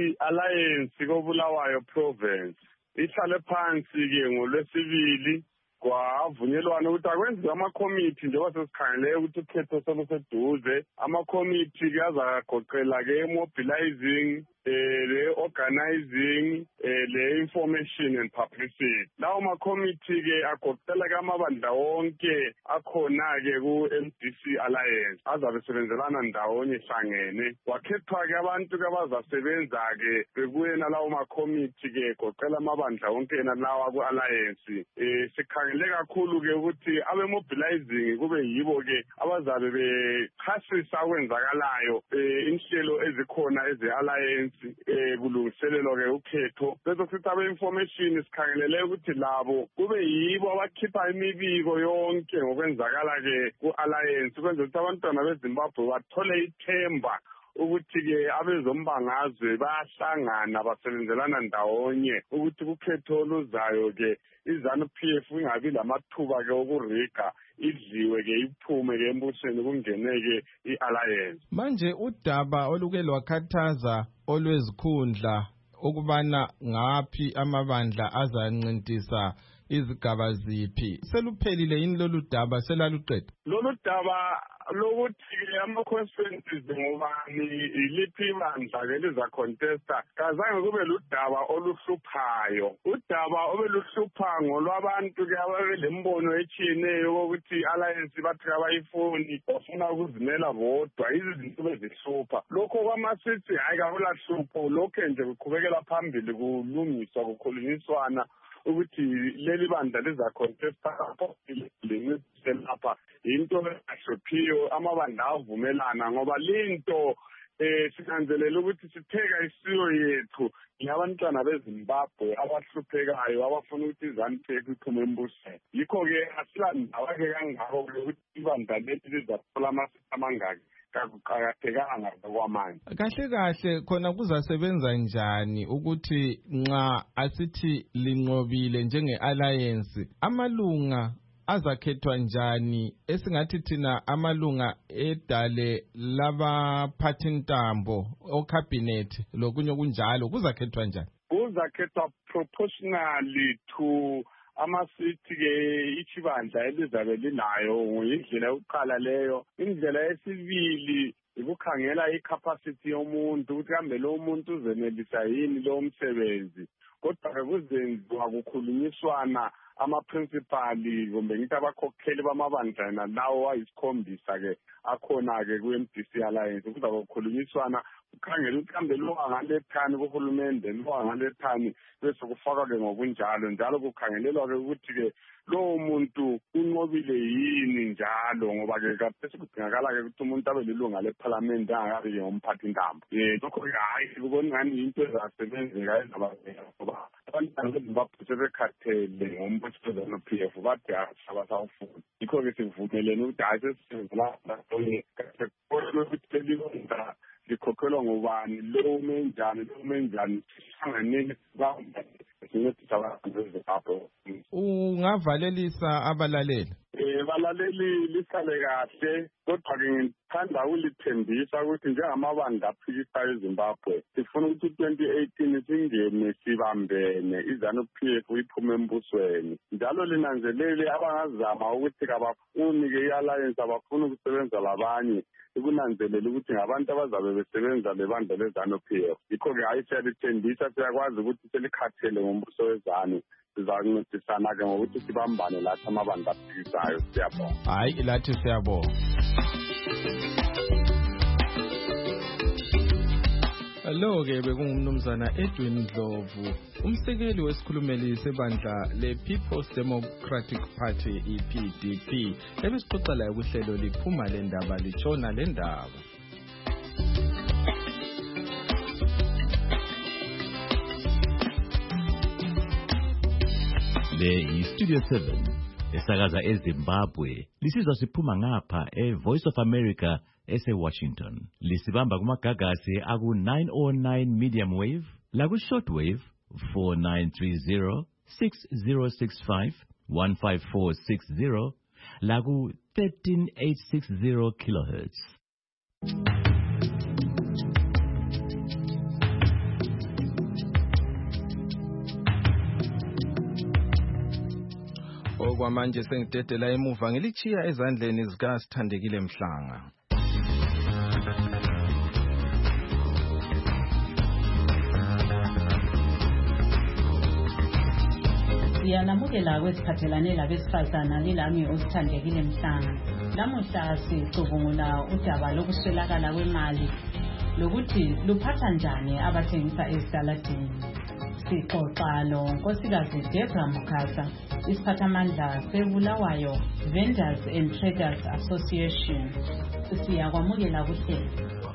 Alliance koBulawayo Province ihlale phansi ke ngolwesibili kwavunyelwana ukuthi akwenziwe amakomiti njengoba sesikhangele ukuthi ukhetho seluseduze. Amakomiti ke azagoqela ke mobilizing le organizing le information and publicity. Lawo makomiti ke agoqela ke amabandla wonke akhona ke ku-M D C Alliance azabe sebenzelana ndawonye hlangene. Wakhethwa ke abantu ke abazasebenza ke bekuyena lawo makomiti ke goqela amabandla wonke nalawa ku-Alliance. Eh sikhangele kakhulu ke ukuthi abe mobilizing kube yibo ke abazabe bechasisa okwenzakalayo inhlelo ezikhona eze-Alliance eh kulungiselelwa ke ukhetho. Bese sithi abe information sikhangelele ukuthi labo kube yibo abakhipha imibiko yonke ngokwenzakala ke ku-Alliance ukwenzela ukuthi abantwana beZimbabwe bathole ithemba ukuthi ke abezombangazwe bayahlangana basebenzelana ndawonye ukuthi kukhetho oluzayo ke iZANU P F ingabi lamathuba ke okuriga idliwe ke iphume ke embusweni kungeneke i-Alliance. Manje udaba oluke lwakhathaza olwezikhundla ukubana ngaphi amabandla azancintisa izigaba ziphi seluphelile yini lolu daba selaluqeda? Lolu daba lokuthi ama-constituencies ngobani iliphi ibandla ke lizacontesta kazange kube ludaba oluhluphayo. Udaba obeluhlupha ngolwabantu ke ababelembono etshiyeneyo ukuthi i-Alliance bathi abayifuni bafuna ukuzimela bodwa izinto bezihlupha. Lokho kwamasithi hayi kakulahlupho lokho nje kuqhubekela phambili kulungiswa kukhulunyiswana ukuthi leli bandla lizacontesta lapha into ehluphiyo amabandla avumelana ngoba linto eh sinanzelela ukuthi sitheka isiyo yethu yabantwana beZimbabwe abahluphekayo abafuna ukuthi iZANU P F iphume embusweni. Yikho ke asilandawo ke kangako ukuthi ibandla leli lizathola amasitha amangaki kakuqakathekanga kwamanje. Kahle kahle khona kuzasebenza njani ukuthi nxa asithi linqobile njenge-Alliance amalunga azakhethwa njani esingathi thina amalunga edale labaphathintambo ocabinet lokunye kunjalo kuzakhethwa njani? Kuzakhethwa proportionally to amasithi ke ichibandla elizabe linayo indlela yokuqala leyo. Indlela yesibili ukukhangela icapacity yomuntu ukuthi kambe lo muntu uzenelisa yini lo msebenzi. Kodwa ke kuzenziwa kukhulunyiswana ama-principali kumbe ngithi abakhokheli bamabandla nalawo ayisikhombisa ke akhona ke ku-M D C Alliance kuza kukhulunyiswana kukhangela ukuthi kambe lo angalethani kuhulumende lo angalethani bese kufakwa ke ngokunjalo njalo kukhangelelwa ke ukuthi ke lowo muntu unqobile yini njalo ngoba ke kaphese kudingakala ke ukuthi umuntu abe lilunga leParliament angakabi ngomphathi ntambo. Eh lokho ke hayi kubona ngani into ezasebenzeka ezabavela ngoba abantwana beZimbabwe sebekhathele ngombuso weZANU P F bathi abasawufuni. Yikho ke sivumelene ukuthi hayi sesivula lapho-ke kahle ukuthi lelibandla likhokhelwa ngubani lo menjani lo menjani sihlanganeni ungavalelisa abalaleli um balaleli lihlale kahle kodwa-ke ngithanda ukulithembisa ukuthi njengamabandla aphikisayo eZimbabwe sifuna ukuthi u-twenty eighteen singene sibambene i-ZANU-P F iphume embusweni njalo linanzelele abangazama ukuthi kabafuni-ke i-alliance abafuni ukusebenza labanye ikunanzelela ukuthi ngabantu abazabe besebenza lebandla le-ZANU-P F yikho-ke hayi siyalithembisa siyakwazi ukuthi selikhathele ngombuso wezanu sizancedisana-ke ngokuthi sibambane lathi amabandla aphikisayo. Siyabonga. Hayi lathi siyabonga. Lo-ke bekungumnumzana Edwin Ndlovu, umsekeli wesikhulumeli sebandla le-People's Democratic Party i P D P, ebesixoxa laye kuhlelo liphuma le ndaba litshona le ndaba. Le yi-Studio seven esakaza eZimbabwe lisizwa siphuma ngapha e-Voice of America ese-Washington. Lisibamba kumagagasi aku-nine oh nine medium wave laku-short wave four nine three zero, six zero six five, one five four six zero laku-thirteen eight sixty kilohertz. Okwamanje sengidedela emuva ngilichiya ezandleni zika Sithandekile Mhlanga. Siyanamukela kwesiphathelane labesifazana lilami uSithandekile Mhlanga. Lamuhla sicubungula udaba lokuswelakala kwemali lokuthi luphatha njani abathengisa ezitaladini. Sixoxa lo Nkosikazi Debra Mukasa, isiphathamandla seBulawayo Vendors and Traders Association. Siyakwamukela kuhlelo.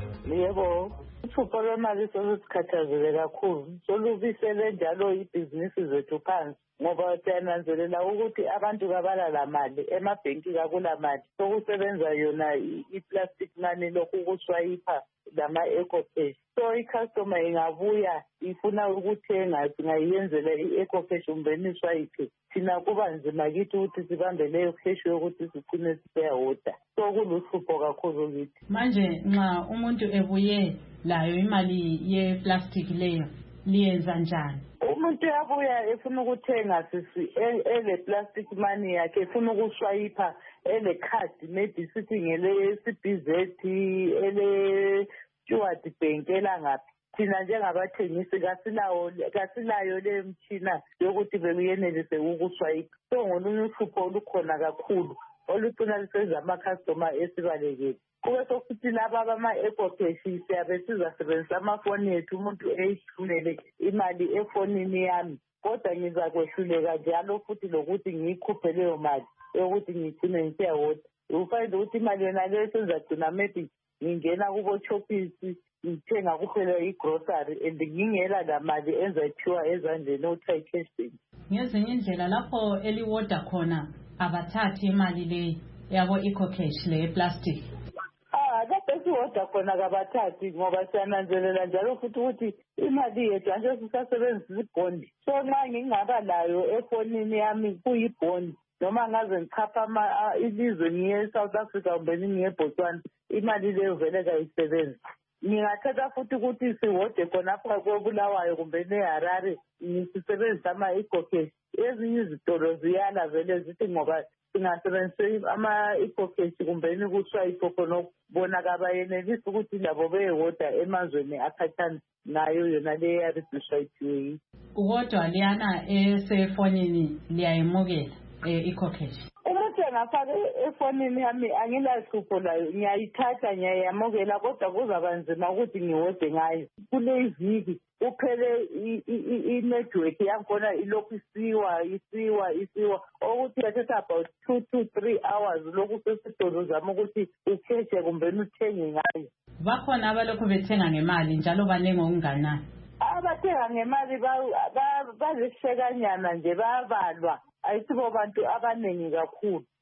Yebo, uthupho lwemali solusikhathazele kakhulu. Solubisele njalo ibhizinisi zethu phansi. Ngoba siyananzelela ukuthi abantu kabalala mali emabhenki kakula mali sokusebenza yona i-plastic money lokhu ukuswayipha lama eco-cash. So i-customer ingabuya ifuna ukuthenga singayiyenzela i-eco-cash umbeni iswayiphe thina kuba nzima kithi ukuthi sibambe leyo cash yokuthi sigcine siyahoda. So kuluhlupho kakhulu kithi. Manje nxa umuntu ebuye layo imali ye-plastic leyo liyenza njani? Umuntu yabuya efuna ukuthenga sisi ele plastic money yakhe efuna ukuswayipha ele card maybe sithi ngele C B Z ele Stewart Bank elangaphi thina njengabathengisi kasilawo kasilayo le mtshina yokuthi bekuyenelise ukuswayipha. So ngolunye uhlupho olukhona kakhulu olucina lisenza ama-customer esibalekile. Kube sokuthi laba bama-eco-cash siyabe sizasebenzisa amafoni ethu umuntu eyithumele imali efonini yami kodwa ngizakwehluleka njalo futhi lokuthi ngiyikhuphe leyo mali yokuthi ngigcine ngisiyahoda. Ufanele ukuthi imali yona leyo senzagcina maybe ngingena kubo-shophisi ngithenga kuphela i-grocery and ngingela la mali enzayiphiwa ezandleni okuthiwa i-cash. Ngezinye indlela lapho eliwoda khona abathathi imali le yabo eco-cash le plastic. Ah, kade sihoda khona kabathathi ngoba siyananzelela njalo futhi ukuthi imali yethu anje sisasebenzisa ibhondi. So nxa ngingaba layo efonini yami kuyibhondi noma ngaze ngichapha ilizwe ngiye eSouth Africa kumbe ngiye eBotswana imali leyo vele kayisebenzi. Ngingathatha futhi ukuthi sihode khonapha koBulawayo kumbe neHarare ngisebenzisa ama-eco-cash. Ezinye izitolo ziyala vele zithi ngoba singasebenzisa ama-eco-cash kumbeni kuswayipho khona bona kabayenelisi ukuthi labo beyehoda emazweni akhathana nayo yona le yari sishayiphiwe. Kodwa liyana esefonini liyayimukela e-eco-cash. Umuntu engafaka efonini yami angilahlupho layo ngiyayithatha ngiyayamukela kodwa kuzaba nzima ukuthi ngihode ngayo. Kule iviki uphele i-network yakhona ilokhu isiwa isiwa isiwa ukuthi yathatha about two to three hours lokhu sesitolo zama ukuthi ukheshe kumbe uthenge ngayo. Bakhona abalokhu bethenga ngemali njalo baningi okunganani. Abathenga ngemali bazishekanyana nje bayabalwa ayisibo bantu abaningi kakhulu.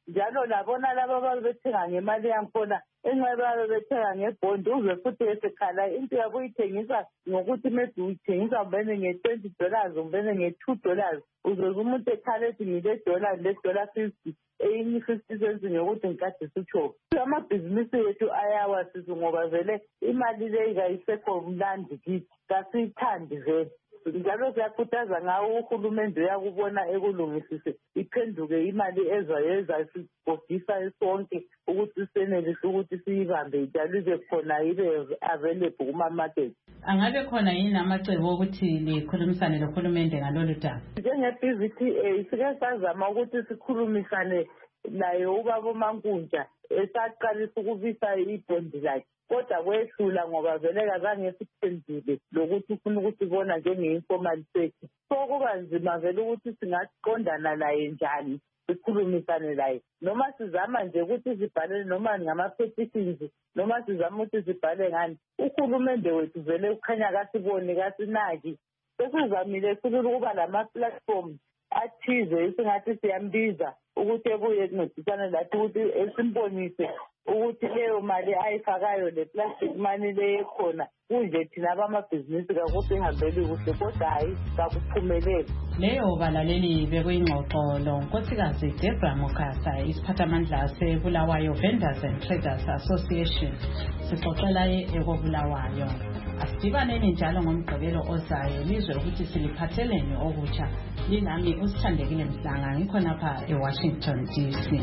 njalo labona laba ababethenga ngemali yankhona enxa babe bethenga ngebhondi uze futhi esekhala into yabo uyithengisa ngokuthi maybe uyithengisa mbene nge-twenty dollars mbene nge-two dollars uzoze umuntu ekhala ethi ngile dollar le dollar fifty eyinye fifty cents ngokuthi ngikade sitsho amabhizinisi yethu ayawa sithi ngoba vele imali le kayisekho mnandi kithi kasiyithandi vele njalo siyakhuthaza ngawo uhulumende uyakubona ekulungisise iphenduke imali ezwayo ezasibhodisa sonke ukuthi senelise ukuthi siyibambe njalo ibe khona ibe available kuma-market. Angabe khona yini amacebo okuthi likhulumisane lohulumende ngalolu daba? Njenge-B V T A sike sazama ukuthi sikhulumisane naye ubaba uMankunja esaqalisa ukubisa ibhondi lakhe kodwa kwehlula ngoba vele kazange siphendule lokuthi ufuna ukusibona njenge-informal sector. So kuba nzima vele ukuthi singaqondana naye njani sikhulumisane naye noma sizama nje ukuthi sibhalele noma ngama-petitions noma sizama ukuthi sibhale ngani. Uhulumende wethu vele ukhanya kasiboni kasinaki sesizamile silula ukuba lama-platform athize esingathi siyambiza ukuthi ebuye kuncedisane lathi ukuthi esimbonise ukuthi leyo mali ayifakayo le plastic money le khona kunje thina abamabhizinisi kakuthi ihambeli kuhle kodwa hayi kakuphumeleli. Leyo balaleli bekuyingxoxo lo nkosikazi Deborah Mukasa isiphathamandla sebulawayo Vendors and Traders Association sixoxela ekobulawayo. Asidibaneni njalo ngomgqibelo ozayo nizwe ukuthi siliphatheleni okutsha. Linami usithandekile Mhlanga ngikhona pha eWashington D C.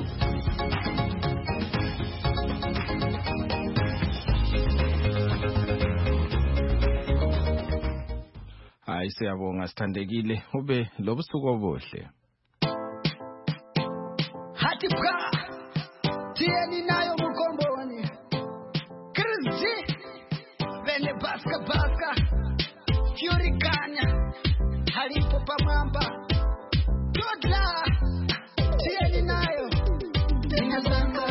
Hayi siyabonga sithandekile ube lobusuku obuhle. Hati bra tieni nayo mkomboni Kristi vene baska baska Fioricania halipo pamamba Dodla tieni nayo Ninazanga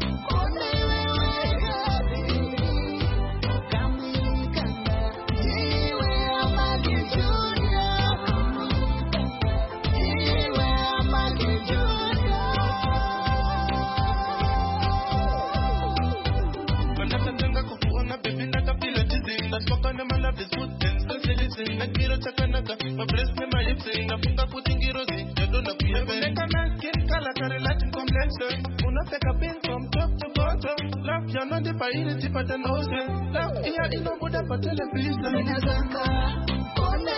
my breast me my hips in a finger putting girozi you don't know you make a man skin color carry Latin complexion una take a pin from top to bottom love you're not the priority but the nose love here in no good but television inazanga ona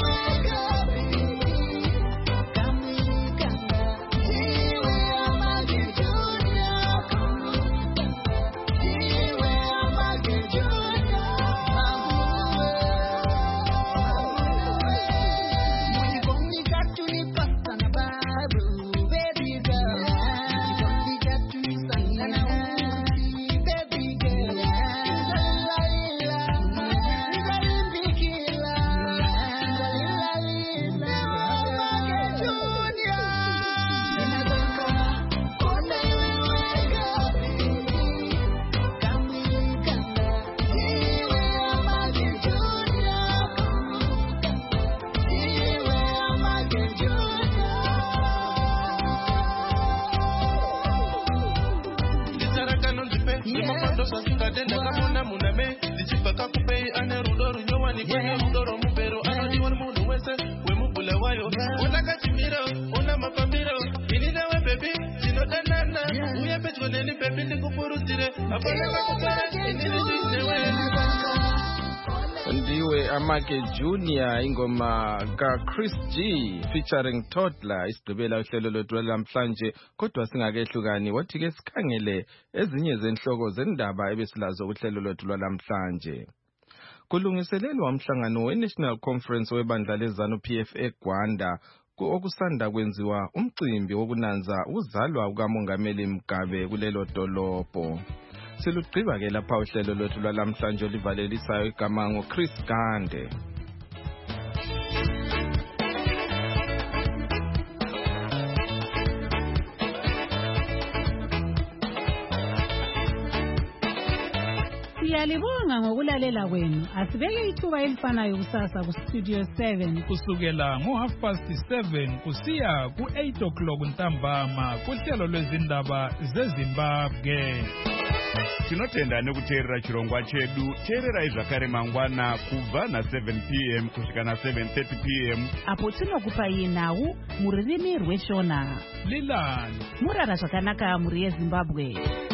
Ndiwe Amake Junior ingoma ka Chris G featuring Toddler isigqibela uhlelo lwethu namhlanje kodwa singakehlukani wathi ke sikhangele ezinye zenhloko zendaba ebesilazo uhlelo lwethu lwamhlanje. Kulungiselelwa umhlangano we-National Conference webandla lezanu P F A eGwanda okusanda kwenziwa umcimbi wokunanza ukuzalwa kukaMongameli Mugabe kulelo dolobho. Silugqiba ke lapha uhlelo lwethu lwalamhlanje olivalelisayo igama ngo Chris Gande. Siyali Siyabonga ngokulalela kwenu. Asibeke ithuba elifanayo kusasa ku Studio seven kusukela ngo half past seven kusiya ku eight o'clock ntambama kuhlelo lwezindaba zeZimbabwe. Tinotenda nekuteerera chirongwa chedu. Teererai zvakare mangwana kubva na seven p m kusvika na seven thirty p m apo tinokupai nhau muririmi rweshona. Lilani Murara zvakanaka muri yeZimbabwe.